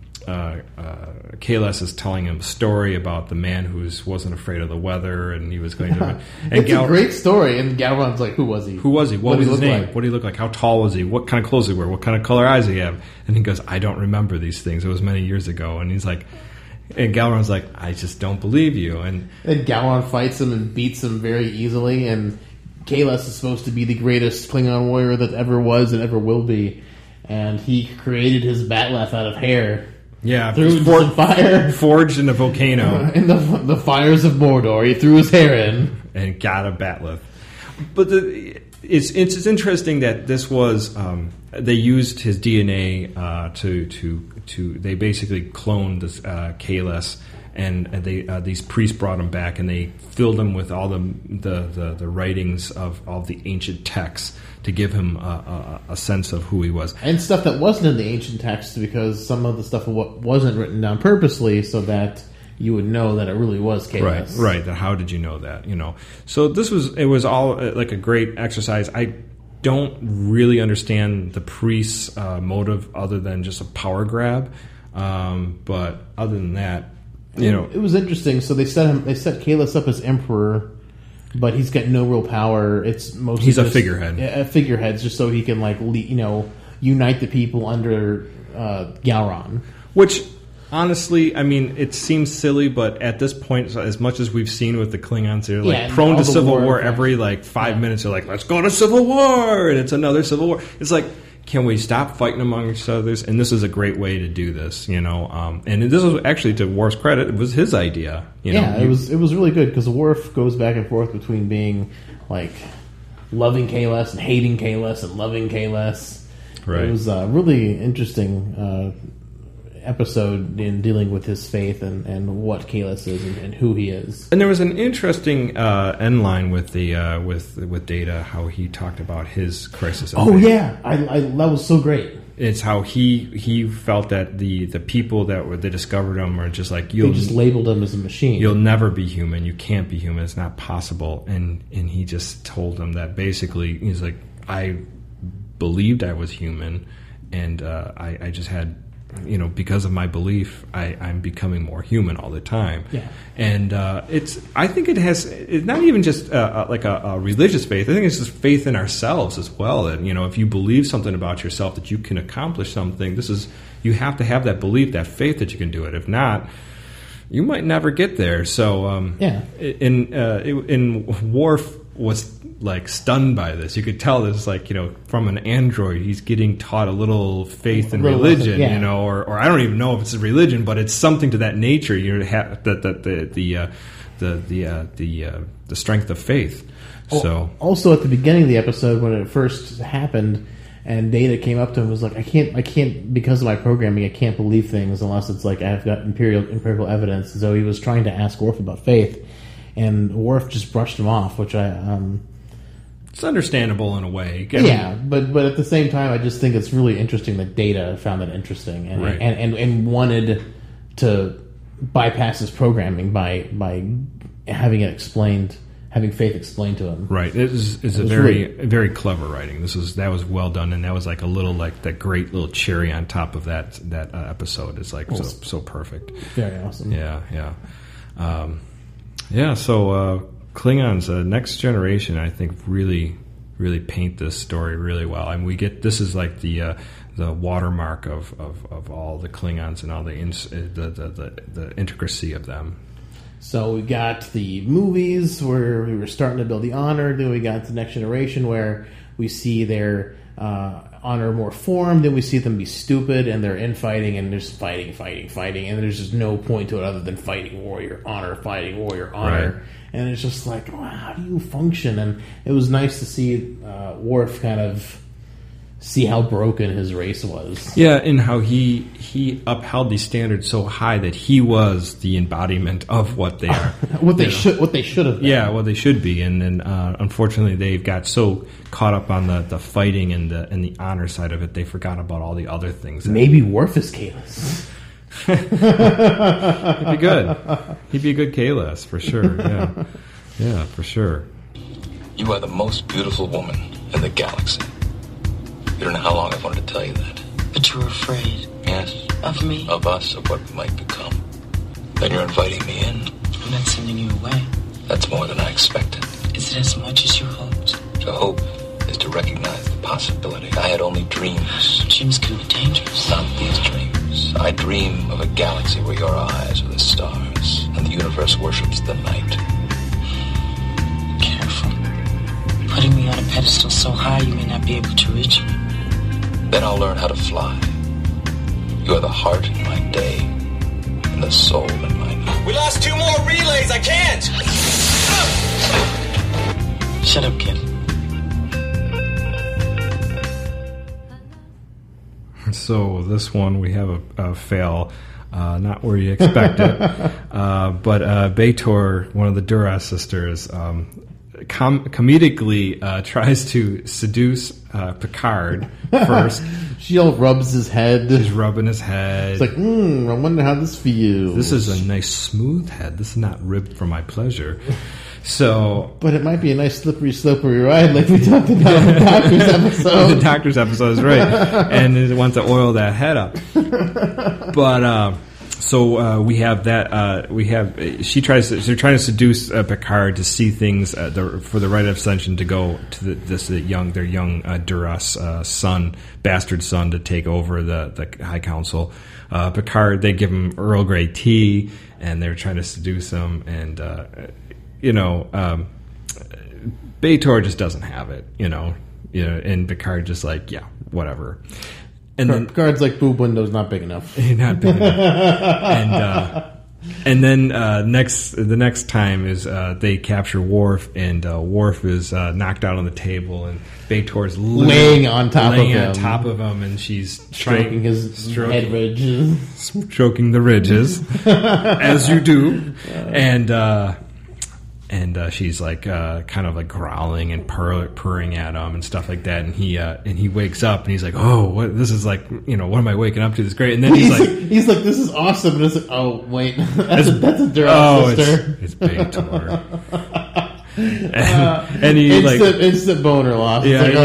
Kahless is telling him a story about the man who wasn't afraid of the weather, and he was going to. And it's a great story. And Galron's like, "Who was he? Who was he? What was his name? Like? What did he look like? How tall was he? What kind of clothes did he wear? What kind of color eyes did he have?" And he goes, "I don't remember these things. It was many years ago." And he's like, and Galron's like, "I just don't believe you." And Galron fights him and beats him very easily. And Kahless is supposed to be the greatest Klingon warrior that ever was and ever will be. And he created his Batleth out of hair. Yeah, threw some fire, forged in a volcano. In the fires of Mordor, he threw his hair in and got a Batleth. But it's interesting that this was they used his DNA to they basically cloned this Kahless, and these priests brought him back, and they filled him with all the writings of all the ancient texts to give him a sense of who he was. And stuff that wasn't in the ancient texts, because some of the stuff wasn't written down purposely so that you would know that it really was Kahless. Right. How did you know that? So it was all like a great exercise. I don't really understand the priest's motive other than just a power grab. But other than that, it was interesting. So they set Kahless up as emperor, but he's got no real power. It's mostly he's a figurehead. A figurehead, just so he can unite the people under Galron. Which, honestly, I mean, it seems silly, but at this point, as much as we've seen with the Klingons, they're prone to civil war every 5 minutes. They're like, "Let's go to civil war," and it's another civil war. It's like, can we stop fighting among each other? And this is a great way to do this, and this was actually, to Worf's credit, it was his idea. It was really good, because Worf goes back and forth between being like loving Kahless and hating Kahless and loving Kahless. Right. It was a really interesting episode in dealing with his faith and what Kahless is and who he is. And there was an interesting end line with the with Data, how he talked about his crisis of faith. Yeah, I that was so great. It's how he felt that the people that they discovered him are just like, They just labeled him as a machine. You'll never be human. You can't be human. It's not possible. And he just told them that basically he's like, I believed I was human, and I just had, because of my belief, I'm becoming more human all the time. Yeah. And I think it's not even just like a religious faith. I think it's just faith in ourselves as well. That, if you believe something about yourself that you can accomplish something, you have to have that belief, that faith that you can do it. If not, you might never get there. So in Worf was like stunned by this. You could tell this, like, from an android, he's getting taught a little faith in religion, or I don't even know if it's a religion, but it's something to that nature. The strength of faith. So also at the beginning of the episode when it first happened, and Data came up to him and was like, I can't because of my programming, I can't believe things unless it's like I've got empirical evidence. So he was trying to ask Worf about faith, and Worf just brushed him off, which it's understandable in a way. But at the same time, I just think it's really interesting that Data found it interesting and right. and wanted to bypass his programming by having it explained, having faith explained to him. Right. It's a very clever writing. That was well done, and that was like a little, like, that great little cherry on top of that episode. It's like so perfect. Very awesome. Yeah. So Klingons, Next Generation, I think really paint this story really well. I mean, this is like the watermark of all the Klingons and all the intricacy of them. So we got the movies where we were starting to build the honor. Then we got the Next Generation where we see their honor more formed. Then we see them be stupid and they're infighting and just fighting. And there's just no point to it other than fighting warrior honor. Right. And it's just like, wow, how do you function? And it was nice to see Worf kind of see how broken his race was. Yeah, and how he upheld these standards so high that he was the embodiment of what they are. what they should have been. Yeah, what they should be. And then unfortunately they got so caught up on the fighting and the honor side of it, they forgot about all the other things. Maybe Worf is Kahless. He'd be good. He'd be a good Kahless for sure. Yeah, for sure. You are the most beautiful woman in the galaxy. You don't know how long I've wanted to tell you that. But you were afraid. Yes. Of me? Of us, of what we might become. Then you're inviting me in. I'm not sending you away. That's more than I expected. Is it as much as you hoped? To hope is to recognize the possibility. I had only dreams. Dreams can be dangerous. Not these dreams. I dream of a galaxy where your eyes are the stars and the universe worships the night. Careful. Putting me on a pedestal so high you may not be able to reach me. Then I'll learn how to fly. You are the heart in my day and the soul in my night. We lost 2 more relays. I can't. Shut up, kid. So this one we have a fail, not where you expect it, but B'Etor, one of the Duras sisters, comedically tries to seduce Picard first. She all rubs his head. She's rubbing his head. It's like, I wonder how this feels. This is a nice smooth head. This is not ribbed for my pleasure. So, but it might be a nice slippery ride, like we talked about in the Doctor's episode. The Doctor's episode is right, and it wants to oil that head up. But so we have that. They're trying to seduce Picard to see things for the Rite of Ascension to go to their young Duras bastard son to take over the High Council. Picard, they give him Earl Grey tea, and they're trying to seduce him, and B'Etor just doesn't have it, and Picard just like, yeah, whatever. And then Picard's like, boob window's not big enough. Not big enough. And then the next time is they capture Worf, and Worf is knocked out on the table, and B'Etor's laying on top of him, and she's stroking his head ridges, stroking the ridges, as you do, and she's like kind of like growling and purring at him and stuff like that, and he wakes up and he's like, oh, what, this is like, what am I waking up to? This is great. And then he's like this is awesome, and it's like, oh wait, that's a Duras sister. It's B'Etor. and he instant boner loss.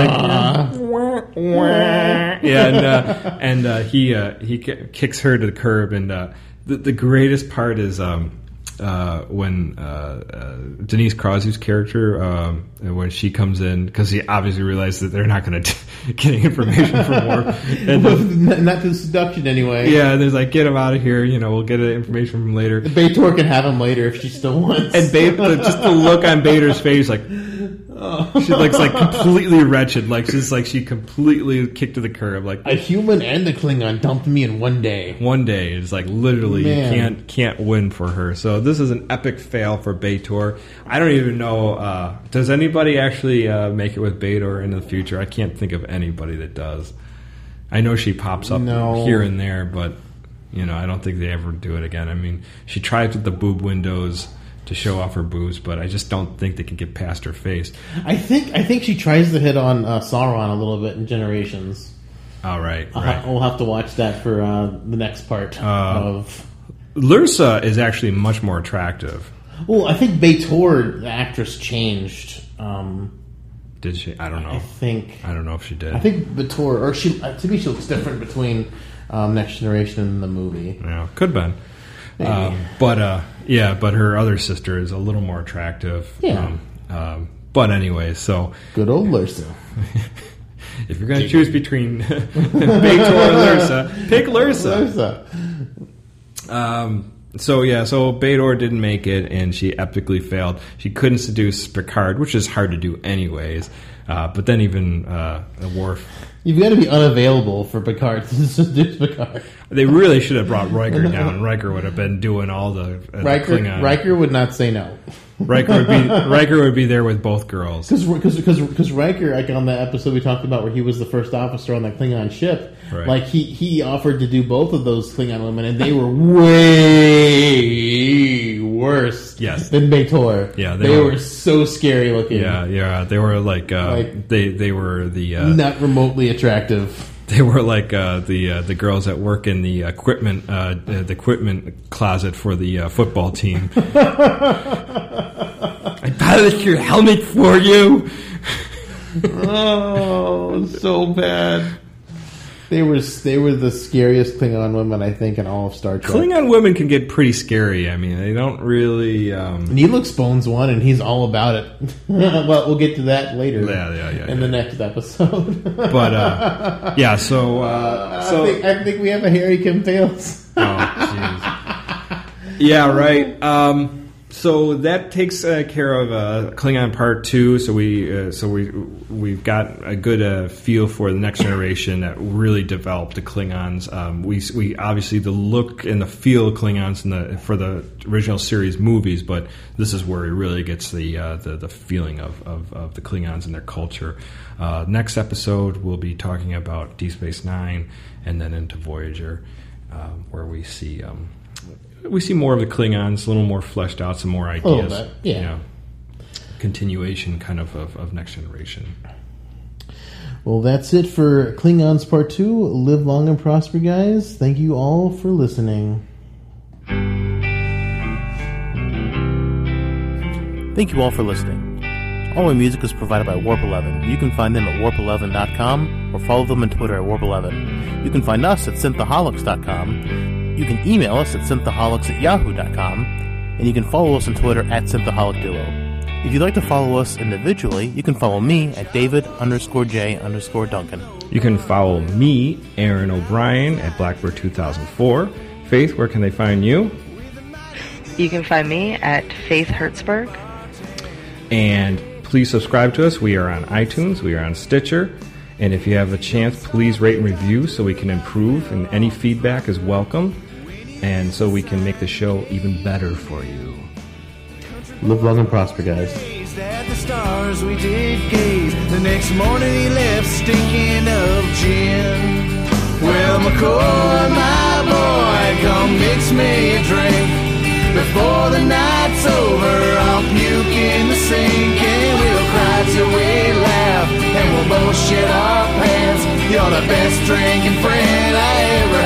He kicks her to the curb, and the greatest part is when Denise Crosby's character, when she comes in, because he obviously realizes that they're not going to get any information from Worf, and not the seduction anyway. Yeah, and there's like, get him out of here. We'll get the information from him later. B'Etor can have him later if she still wants. And just the look on B'Etor's face, like. She looks like completely wretched, like she completely kicked to the curb. Like a human and a Klingon dumped me in one day. One day, it's like literally you can't win for her. So this is an epic fail for B'Etor. I don't even know. Does anybody actually make it with B'Etor in the future? I can't think of anybody that does. I know she pops up here and there, but I don't think they ever do it again. I mean, she tries with the boob windows to show off her boobs, but I just don't think they can get past her face. I think she tries to hit on Sauron a little bit in Generations. Oh, right. We'll have to watch that for the next part of... Lursa is actually much more attractive. Well, I think B'Etor, the actress, changed. Did she? I don't know. I don't know if she did. I think B'Etor, or to me, she looks different between Next Generation and the movie. Yeah, could have been. But her other sister is a little more attractive. Yeah. But anyway, so good old Lursa. If you're going to choose between B'Etor and Lursa, pick Lursa. So B'Etor didn't make it, and she epically failed. She couldn't seduce Picard, which is hard to do anyways. But then even Worf. You've got to be unavailable for Picard to seduce Picard. They really should have brought Riker down. Riker would have been doing all the Klingon. Riker would not say no. Riker would be there with both girls. Because Riker, like on the episode we talked about where he was the first officer on that Klingon ship, right. Like he offered to do both of those Klingon women, and they were way worse than B'Etor. Yeah, they were so scary looking. Yeah, they were like they were the not remotely attractive. They were like the girls that work in the equipment closet for the football team. I polished your helmet for you. Oh, so bad. They were the scariest Klingon women, I think, in all of Star Trek. Klingon women can get pretty scary. I mean, they don't really... Neelix Bones one, and he's all about it. Well, we'll get to that later. In the next episode. But, I think we have a Harry Kim Fails. Oh, jeez. Yeah, right. So that takes care of Klingon Part 2. So we've got a good feel for the Next Generation that really developed the Klingons. We obviously the look and the feel of Klingons for the original series movies, but this is where it really gets the feeling of the Klingons and their culture. Next episode we'll be talking about Deep Space Nine, and then into Voyager, where we see. We see more of the Klingons, a little more fleshed out, some more ideas. A little bit, yeah. Continuation kind of Next Generation. Well, that's it for Klingons Part 2. Live long and prosper, guys. Thank you all for listening. Thank you all for listening. All my music is provided by Warp 11. You can find them at warp11.com or follow them on Twitter at Warp11. You can find us at synthaholics.com. You can email us at synthaholics@yahoo.com, and you can follow us on Twitter at SynthaholicsDuo. If you'd like to follow us individually, you can follow me at David_J_Duncan. You can follow me, Aaron O'Brien, at Blackbird 2004. Faith, where can they find you? You can find me at Faith Hertzberg. And please subscribe to us. We are on iTunes. We are on Stitcher. And if you have a chance, please rate and review so we can improve, and any feedback is welcome. and so we can make the show even better for you. Live long and prosper, guys. At the stars we did gaze. The next morning he left stinking of gin. Well, McCoy, my boy, come mix me a drink. Before the night's over, I'll puke in the sink. And we'll cry till we laugh, and we'll both shit our pants. You're the best drinking friend I ever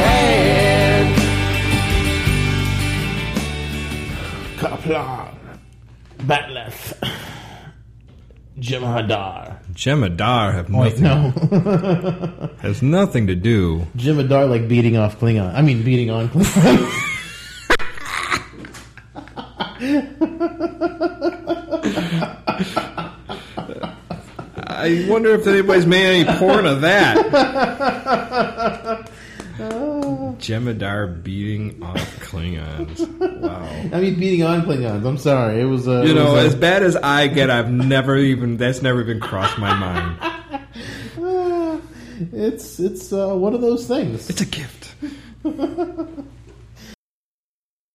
had. Kaplan. Batleth. Jem'Hadar. Jem'Hadar have nothing, No. has nothing to do. Jem'Hadar like beating off Klingon. I mean, beating on Klingon. I wonder if anybody's made any porn of that. Jem'Hadar beating off Klingons. Wow. I mean, beating on Klingons. I'm sorry. It was as bad as I get, that's never even crossed my mind. It's one of those things. It's a gift.